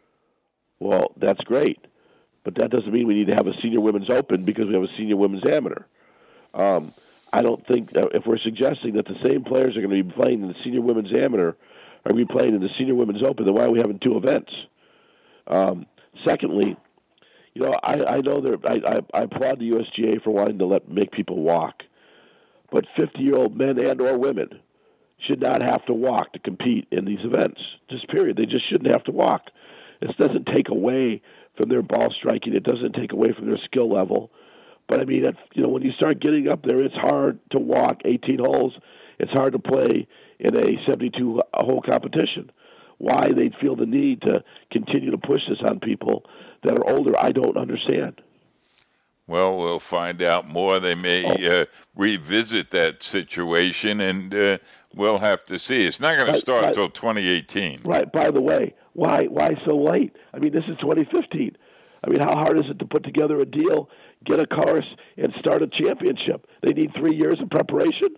Well, that's great, but that doesn't mean we need to have a Senior Women's Open because we have a Senior Women's Amateur. Um, I don't think uh, if we're suggesting that the same players are going to be playing in the Senior Women's Amateur are going to be playing in the Senior Women's Open, then why are we having two events? Um, secondly, you know, I, I know there. I, I, I applaud the U S G A for wanting to let make people walk, but fifty-year-old men and or women should not have to walk to compete in these events. Just period. They just shouldn't have to walk. This doesn't take away from their ball striking. It doesn't take away from their skill level. But I mean, that's, you know, when you start getting up there, it's hard to walk eighteen holes. It's hard to play in a seventy-two hole competition. Why they feel the need to continue to push this on people that are older, I don't understand. Well, we'll find out more. They may uh, revisit that situation, and uh, we'll have to see. It's not going to start until twenty eighteen. Right. By the way, why why so late? I mean, this is twenty fifteen. I mean, how hard is it to put together a deal, get a course, and start a championship? They need three years of preparation?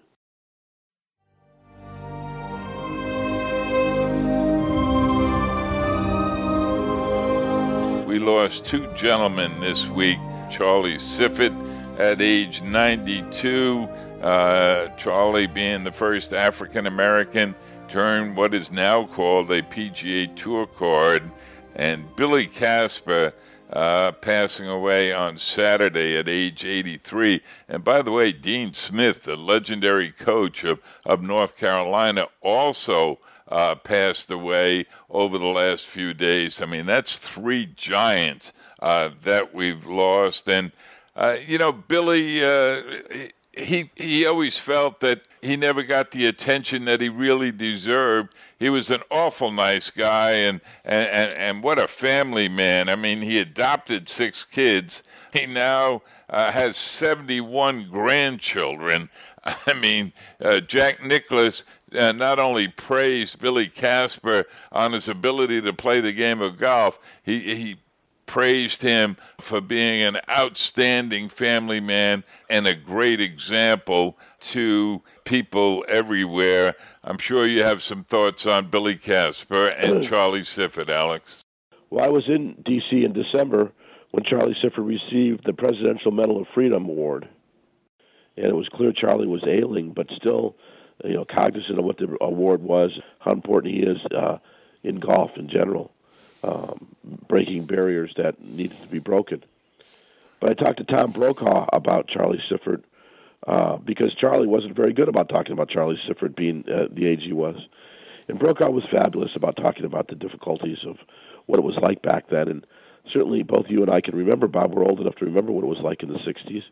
We lost two gentlemen this week. Charlie Sifford at age ninety-two. Uh, Charlie being the first African-American to earn what is now called a P G A Tour card. And Billy Casper uh, passing away on Saturday at age eighty-three. And by the way, Dean Smith, the legendary coach of, of North Carolina, also Uh, passed away over the last few days. I mean, that's three giants uh, that we've lost. And, uh, you know, Billy, uh, he he always felt that he never got the attention that he really deserved. He was an awful nice guy, and, and, and, and what a family man. I mean, he adopted six kids. He now uh, has seventy-one grandchildren. I mean, uh, Jack Nicklaus uh, not only praised Billy Casper on his ability to play the game of golf, he, he praised him for being an outstanding family man and a great example to people everywhere. I'm sure you have some thoughts on Billy Casper and Charlie Sifford, Alex. Well, I was in D C in December when Charlie Sifford received the Presidential Medal of Freedom Award. And it was clear Charlie was ailing, but still, you know, cognizant of what the award was, how important he is uh, in golf in general, um, breaking barriers that needed to be broken. But I talked to Tom Brokaw about Charlie Sifford uh, because Charlie wasn't very good about talking about Charlie Sifford being uh, the age he was. And Brokaw was fabulous about talking about the difficulties of what it was like back then. And certainly both you and I can remember, Bob, we're old enough to remember what it was like in the sixties.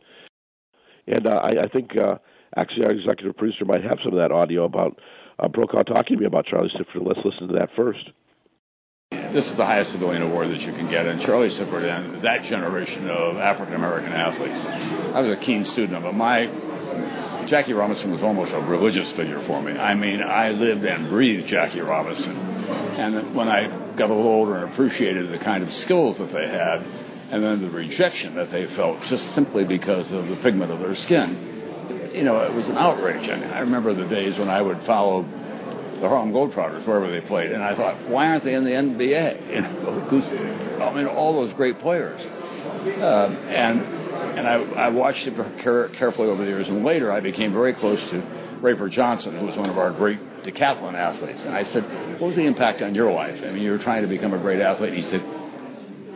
And uh, I, I think uh, actually our executive producer might have some of that audio about uh, Brokaw talking to me about Charlie Sifford. Let's listen to that first. This is the highest civilian award that you can get, and Charlie Sifford and that generation of African-American athletes. I was a keen student of him. My Jackie Robinson was almost a religious figure for me. I mean, I lived and breathed Jackie Robinson. And when I got a little older and appreciated the kind of skills that they had, and then the rejection that they felt just simply because of the pigment of their skin, you know, it was an outrage. I mean, I remember the days when I would follow the Harlem Globetrotters wherever they played, and I thought, why aren't they in the N B A? You know, I mean, all those great players. Uh, and and I, I watched it care, carefully over the years, and later I became very close to Rafer Johnson, who was one of our great decathlon athletes. And I said, what was the impact on your life? I mean, you were trying to become a great athlete. And he said,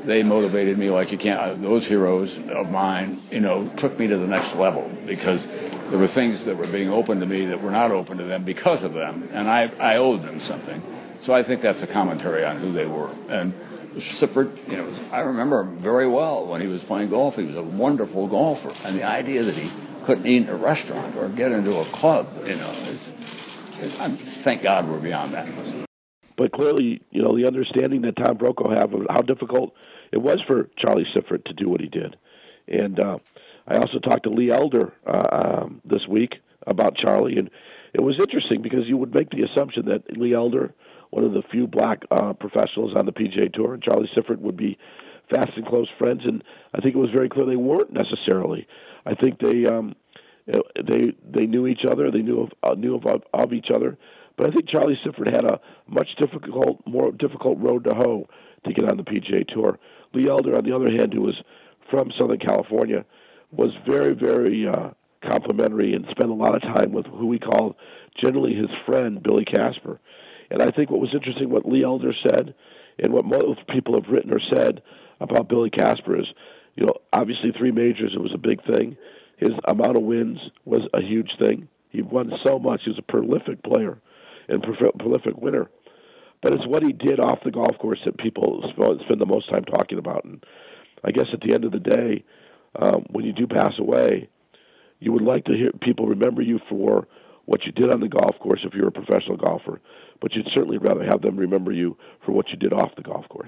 they motivated me like you can't. Those heroes of mine, you know, took me to the next level because there were things that were being open to me that were not open to them because of them, and I, I owed them something. So I think that's a commentary on who they were. And Siffert, you know, I remember him very well when he was playing golf. He was a wonderful golfer, and the idea that he couldn't eat in a restaurant or get into a club, you know, is, is I'm, thank God we're beyond that. But clearly, you know, the understanding that Tom Brokaw had of how difficult it was for Charlie Siffert to do what he did. And uh, I also talked to Lee Elder uh, um, this week about Charlie, and it was interesting because you would make the assumption that Lee Elder, one of the few black uh, professionals on the P G A Tour, and Charlie Siffert would be fast and close friends, and I think it was very clear they weren't necessarily. I think they um, they they knew each other, they knew of, uh, knew of, of each other, but I think Charlie Siffert had a much difficult, more difficult road to hoe to get on the P G A Tour. Lee Elder, on the other hand, who was from Southern California, was very, very uh, complimentary and spent a lot of time with who we call generally his friend, Billy Casper. And I think what was interesting, what Lee Elder said, and what most people have written or said about Billy Casper is, you know, obviously three majors, it was a big thing. His amount of wins was a huge thing. He won so much. He was a prolific player and prolific winner. But it's what he did off the golf course that people spend the most time talking about. And I guess at the end of the day, um, when you do pass away, you would like to hear people remember you for what you did on the golf course if you're a professional golfer, but you'd certainly rather have them remember you for what you did off the golf course.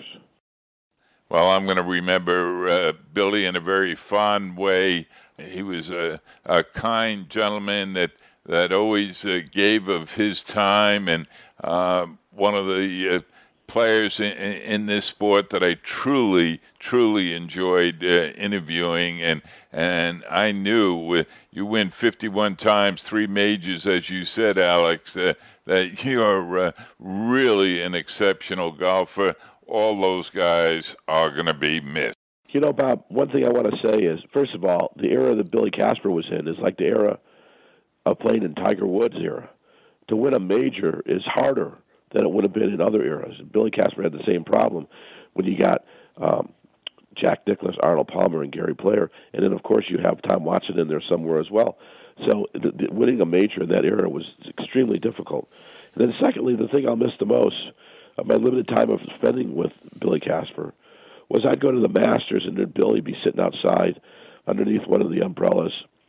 Well, I'm going to remember uh, Billy in a very fond way. He was a, a kind gentleman that, that always uh, gave of his time, and uh, one of the uh, players in, in this sport that I truly, truly enjoyed uh, interviewing. And and I knew uh, you win fifty-one times, three majors, as you said, Alex, uh, that you are uh, really an exceptional golfer. All those guys are going to be missed. You know, Bob, one thing I want to say is, first of all, the era that Billy Casper was in is like the era of playing in Tiger Woods' era. To win a major is harder than it would have been in other eras. Billy Casper had the same problem when you got um, Jack Nicklaus, Arnold Palmer, and Gary Player. And then, of course, you have Tom Watson in there somewhere as well. So the, the, winning a major in that era was extremely difficult. And then secondly, the thing I'll miss the most of my limited time of spending with Billy Casper was I'd go to the Masters and there'd Billy be sitting outside underneath one of the umbrellas,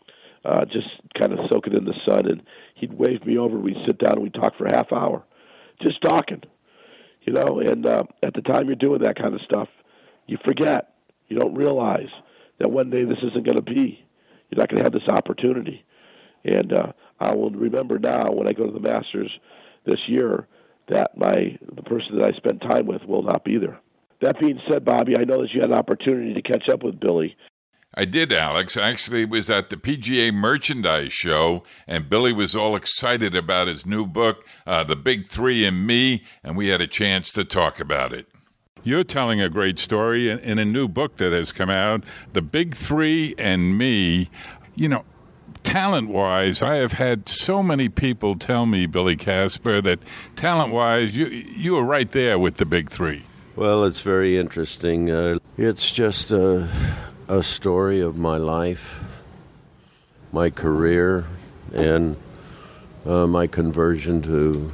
uh, just kind of soaking in the sun, and he'd wave me over. We'd sit down and we'd talk for a half hour, just talking, you know. And uh, at the time you're doing that kind of stuff, you forget. You don't realize that one day this isn't going to be. You're not going to have this opportunity. And uh, I will remember now when I go to the Masters this year that my the person that I spent time with will not be there. That being said, Bobby, I know that you had an opportunity to catch up with Billy. I did, Alex. Actually, it was at the P G A Merchandise Show, and Billy was all excited about his new book, uh, The Big Three and Me, and we had a chance to talk about it. You're telling a great story in, in a new book that has come out, The Big Three and Me. You know, talent-wise, I have had so many people tell me, Billy Casper, that talent-wise, you you were right there with the Big Three. Well, it's very interesting. Uh, it's just a, a story of my life, my career, and uh, my conversion to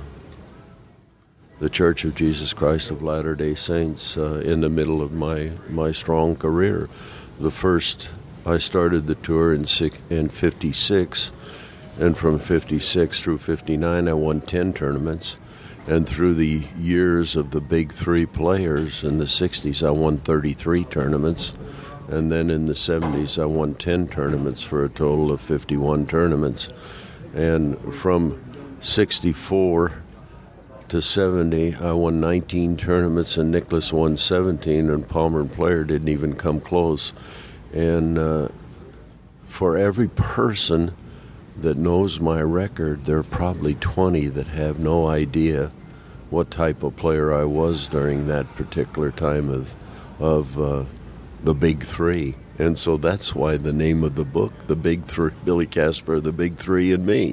the Church of Jesus Christ of Latter-day Saints uh, in the middle of my, my strong career. The first, I started the tour in in fifty-six, and from fifty-six through fifty-nine, I won ten tournaments. And through the years of the big three players in the sixties, I won thirty-three tournaments. And then in the seventies, I won ten tournaments for a total of fifty-one tournaments. And from sixty-four to seventy, I won nineteen tournaments, and Nicklaus won seventeen, and Palmer and Player didn't even come close. And uh, for every person that knows my record, there are probably twenty that have no idea what type of player I was during that particular time of of uh, the Big Three. And so that's why the name of the book, The Big Three, Billy Casper, The Big Three and Me.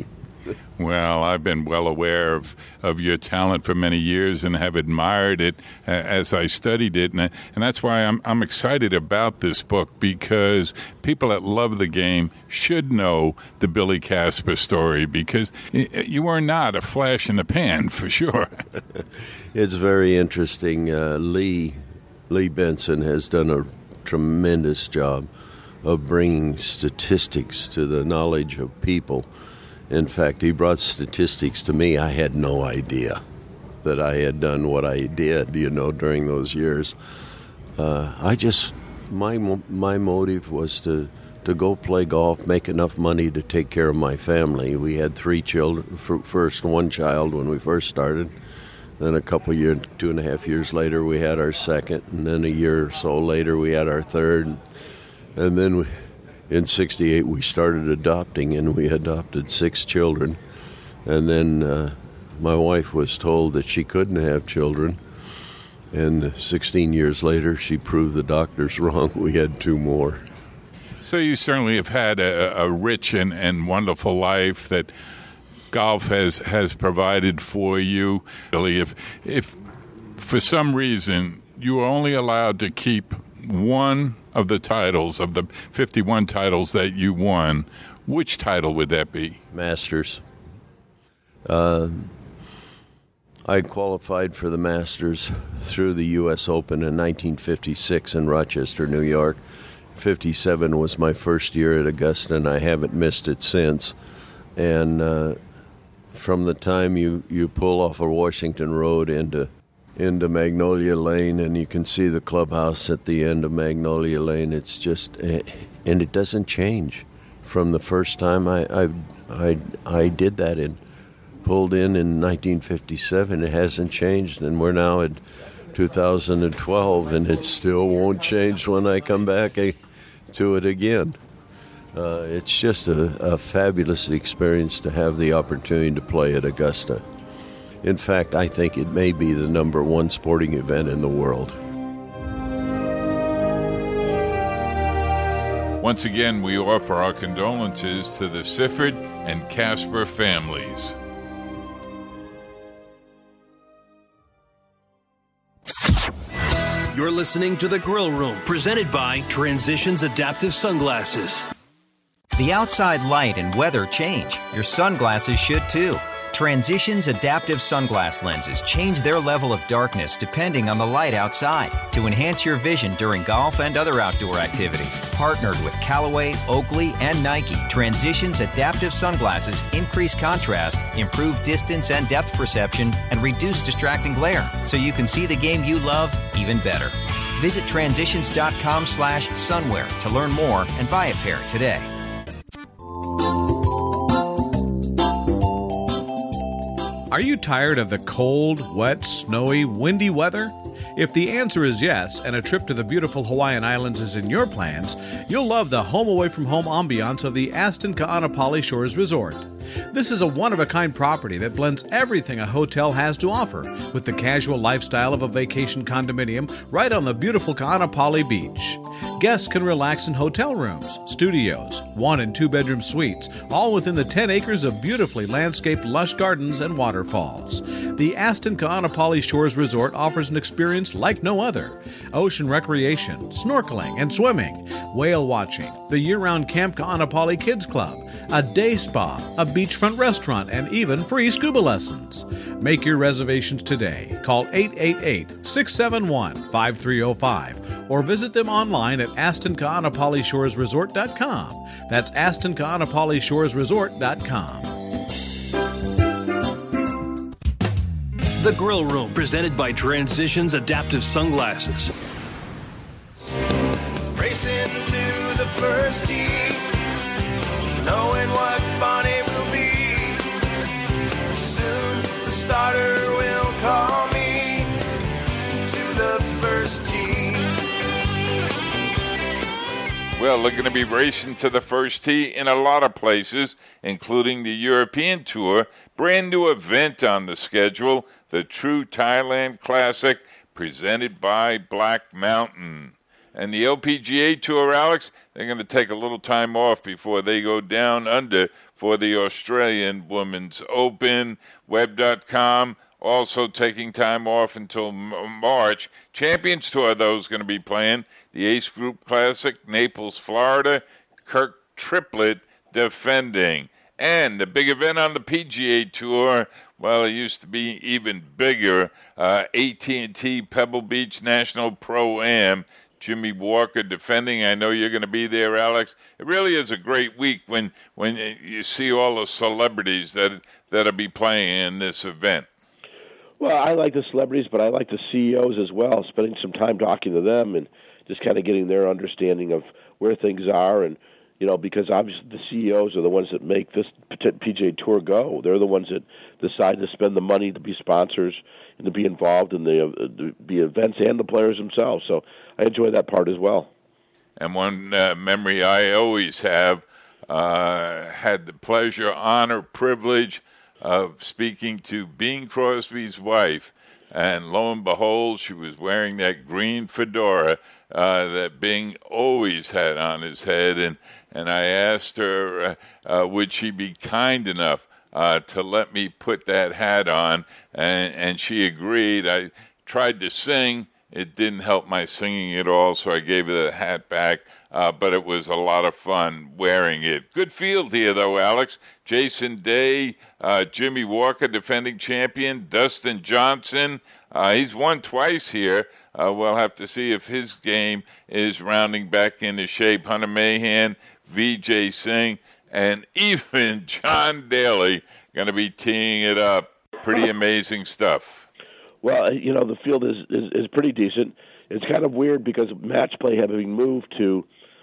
Well, I've been well aware of, of your talent for many years and have admired it uh, as I studied it. And, and that's why I'm, I'm excited about this book, because people that love the game should know the Billy Casper story, because you are not a flash in the pan, for sure. It's very interesting. Uh, Lee, Lee Benson has done a tremendous job of bringing statistics to the knowledge of people. In fact, he brought statistics to me. I had no idea that I had done what I did, you know, during those years. Uh, I just, my my motive was to, to go play golf, make enough money to take care of my family. We had three children, first one child when we first started. Then a couple years, two and a half years later, we had our second. And then a year or so later, we had our third. And then we, in sixty-eight, we started adopting, and we adopted six children. And then uh, my wife was told that she couldn't have children. And sixteen years later, she proved the doctors wrong. We had two more. So you certainly have had a, a rich and, and wonderful life that golf has, has provided for you. Really, if, if for some reason you are only allowed to keep one of the titles, of the fifty-one titles that you won, which title would that be? Masters. Uh, I qualified for the Masters through the U S Open in nineteen fifty-six in Rochester, New York. fifty-seven was my first year at Augusta, and I haven't missed it since. And uh, from the time you, you pull off of Washington Road into into Magnolia Lane, and you can see the clubhouse at the end of Magnolia Lane. It's just, and it doesn't change from the first time I I I, I did that and pulled in in nineteen fifty-seven. It hasn't changed, and we're now at two thousand twelve, and it still won't change when I come back to it again. Uh, it's just a, a fabulous experience to have the opportunity to play at Augusta. In fact, I think it may be the number one sporting event in the world. Once again, we offer our condolences to the Sifford and Casper families. You're listening to The Grill Room, presented by Transitions Adaptive Sunglasses. The outside light and weather change. Your sunglasses should too. Transitions Adaptive Sunglass Lenses change their level of darkness depending on the light outside to enhance your vision during golf and other outdoor activities. Partnered with Callaway, Oakley, and Nike, Transitions Adaptive Sunglasses increase contrast, improve distance and depth perception, and reduce distracting glare so you can see the game you love even better. Visit transitions.com slash sunwear to learn more and buy a pair today. Are you tired of the cold, wet, snowy, windy weather? If the answer is yes, and a trip to the beautiful Hawaiian Islands is in your plans, you'll love the home-away-from-home ambiance of the Aston Ka'anapali Shores Resort. This is a one-of-a-kind property that blends everything a hotel has to offer with the casual lifestyle of a vacation condominium right on the beautiful Ka'anapali Beach. Guests can relax in hotel rooms, studios, one- and two-bedroom suites, all within the ten acres of beautifully landscaped lush gardens and waterfalls. The Aston Ka'anapali Shores Resort offers an experience like no other. Ocean recreation, snorkeling and swimming, whale watching, the year-round Camp Ka'anapali Kids Club, a day spa, a beachfront restaurant, and even free scuba lessons. Make your reservations today. Call eight eight eight, six seven one, five three zero five or visit them online at aston ka'anapali shores resort dot com. That's aston ka'anapali shores resort dot com. The Grill Room, presented by Transitions Adaptive Sunglasses. Racing to the first tee, knowing what fun it will be. Soon the starter will call me to the first tee. Well, they're going to be racing to the first tee in a lot of places, including the European Tour. Brand new event on the schedule, the True Thailand Classic, presented by Black Mountain. And the L P G A Tour, Alex, they're going to take a little time off before they go down under for the Australian Women's Open. Web dot com also taking time off until March. Champions Tour, those going to be playing. The Ace Group Classic, Naples, Florida. Kirk Triplett defending. And the big event on the P G A Tour, well, it used to be even bigger. Uh, A T and T Pebble Beach National Pro-Am. Jimmy Walker defending. I know you're going to be there, Alex. It really is a great week when when you see all the celebrities that that'll be playing in this event. Well, I like the celebrities, but I like the C E Os as well, spending some time talking to them and just kind of getting their understanding of where things are. And, you know, because obviously the C E Os are the ones that make this P G A Tour go. They're the ones that decide to spend the money to be sponsors and to be involved in the, uh, the events and the players themselves. So I enjoy that part as well. And one uh, memory I always have, uh, had the pleasure, honor, privilege of speaking to Bing Crosby's wife. And lo and behold, she was wearing that green fedora uh, that Bing always had on his head. And, and I asked her, uh, uh, would she be kind enough uh, to let me put that hat on? And, and she agreed. I tried to sing. It didn't help my singing at all, so I gave her the hat back. Uh, but it was a lot of fun wearing it. Good field here, though, Alex. Jason Day, uh, Jimmy Walker, defending champion. Dustin Johnson, uh, he's won twice here. Uh, we'll have to see if his game is rounding back into shape. Hunter Mahan, V J Singh, and even John Daly going to be teeing it up. Pretty amazing stuff. Well, you know, the field is, is, is pretty decent. It's kind of weird because match play having moved to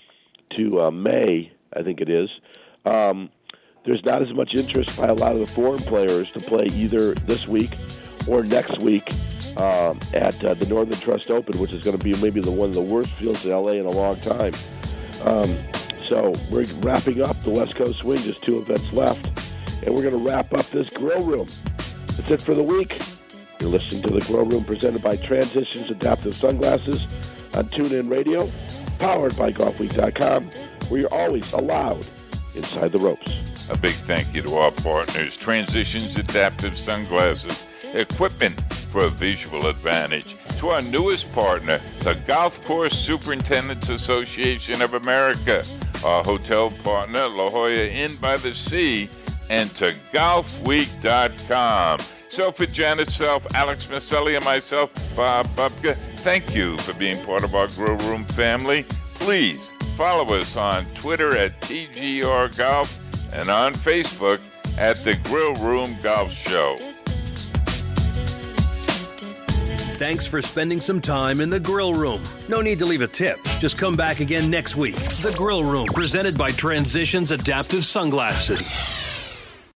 to uh, May, I think it is. Um, there's not as much interest by a lot of the foreign players to play either this week or next week um, at uh, the Northern Trust Open, which is going to be maybe the one of the worst fields in L A in a long time. Um, so we're wrapping up the West Coast Swing, just two events left, and we're going to wrap up this Grill Room. That's it for the week. You're listening to the Grill Room presented by Transitions Adaptive Sunglasses on TuneIn Radio, powered by golf week dot com, where you're always allowed inside the ropes. A big thank you to our partners, Transitions Adaptive Sunglasses, equipment for a visual advantage. To our newest partner, the Golf Course Superintendents Association of America, our hotel partner, La Jolla Inn by the Sea, and to golf week dot com. So for Janet Self, Alex Maselli, and myself, Bob Bubka, thank you for being part of our Grill Room family. Please follow us on Twitter at T G R Golf and on Facebook at the Grill Room Golf Show. Thanks for spending some time in the Grill Room. No need to leave a tip. Just come back again next week. The Grill Room, presented by Transitions Adaptive Sunglasses.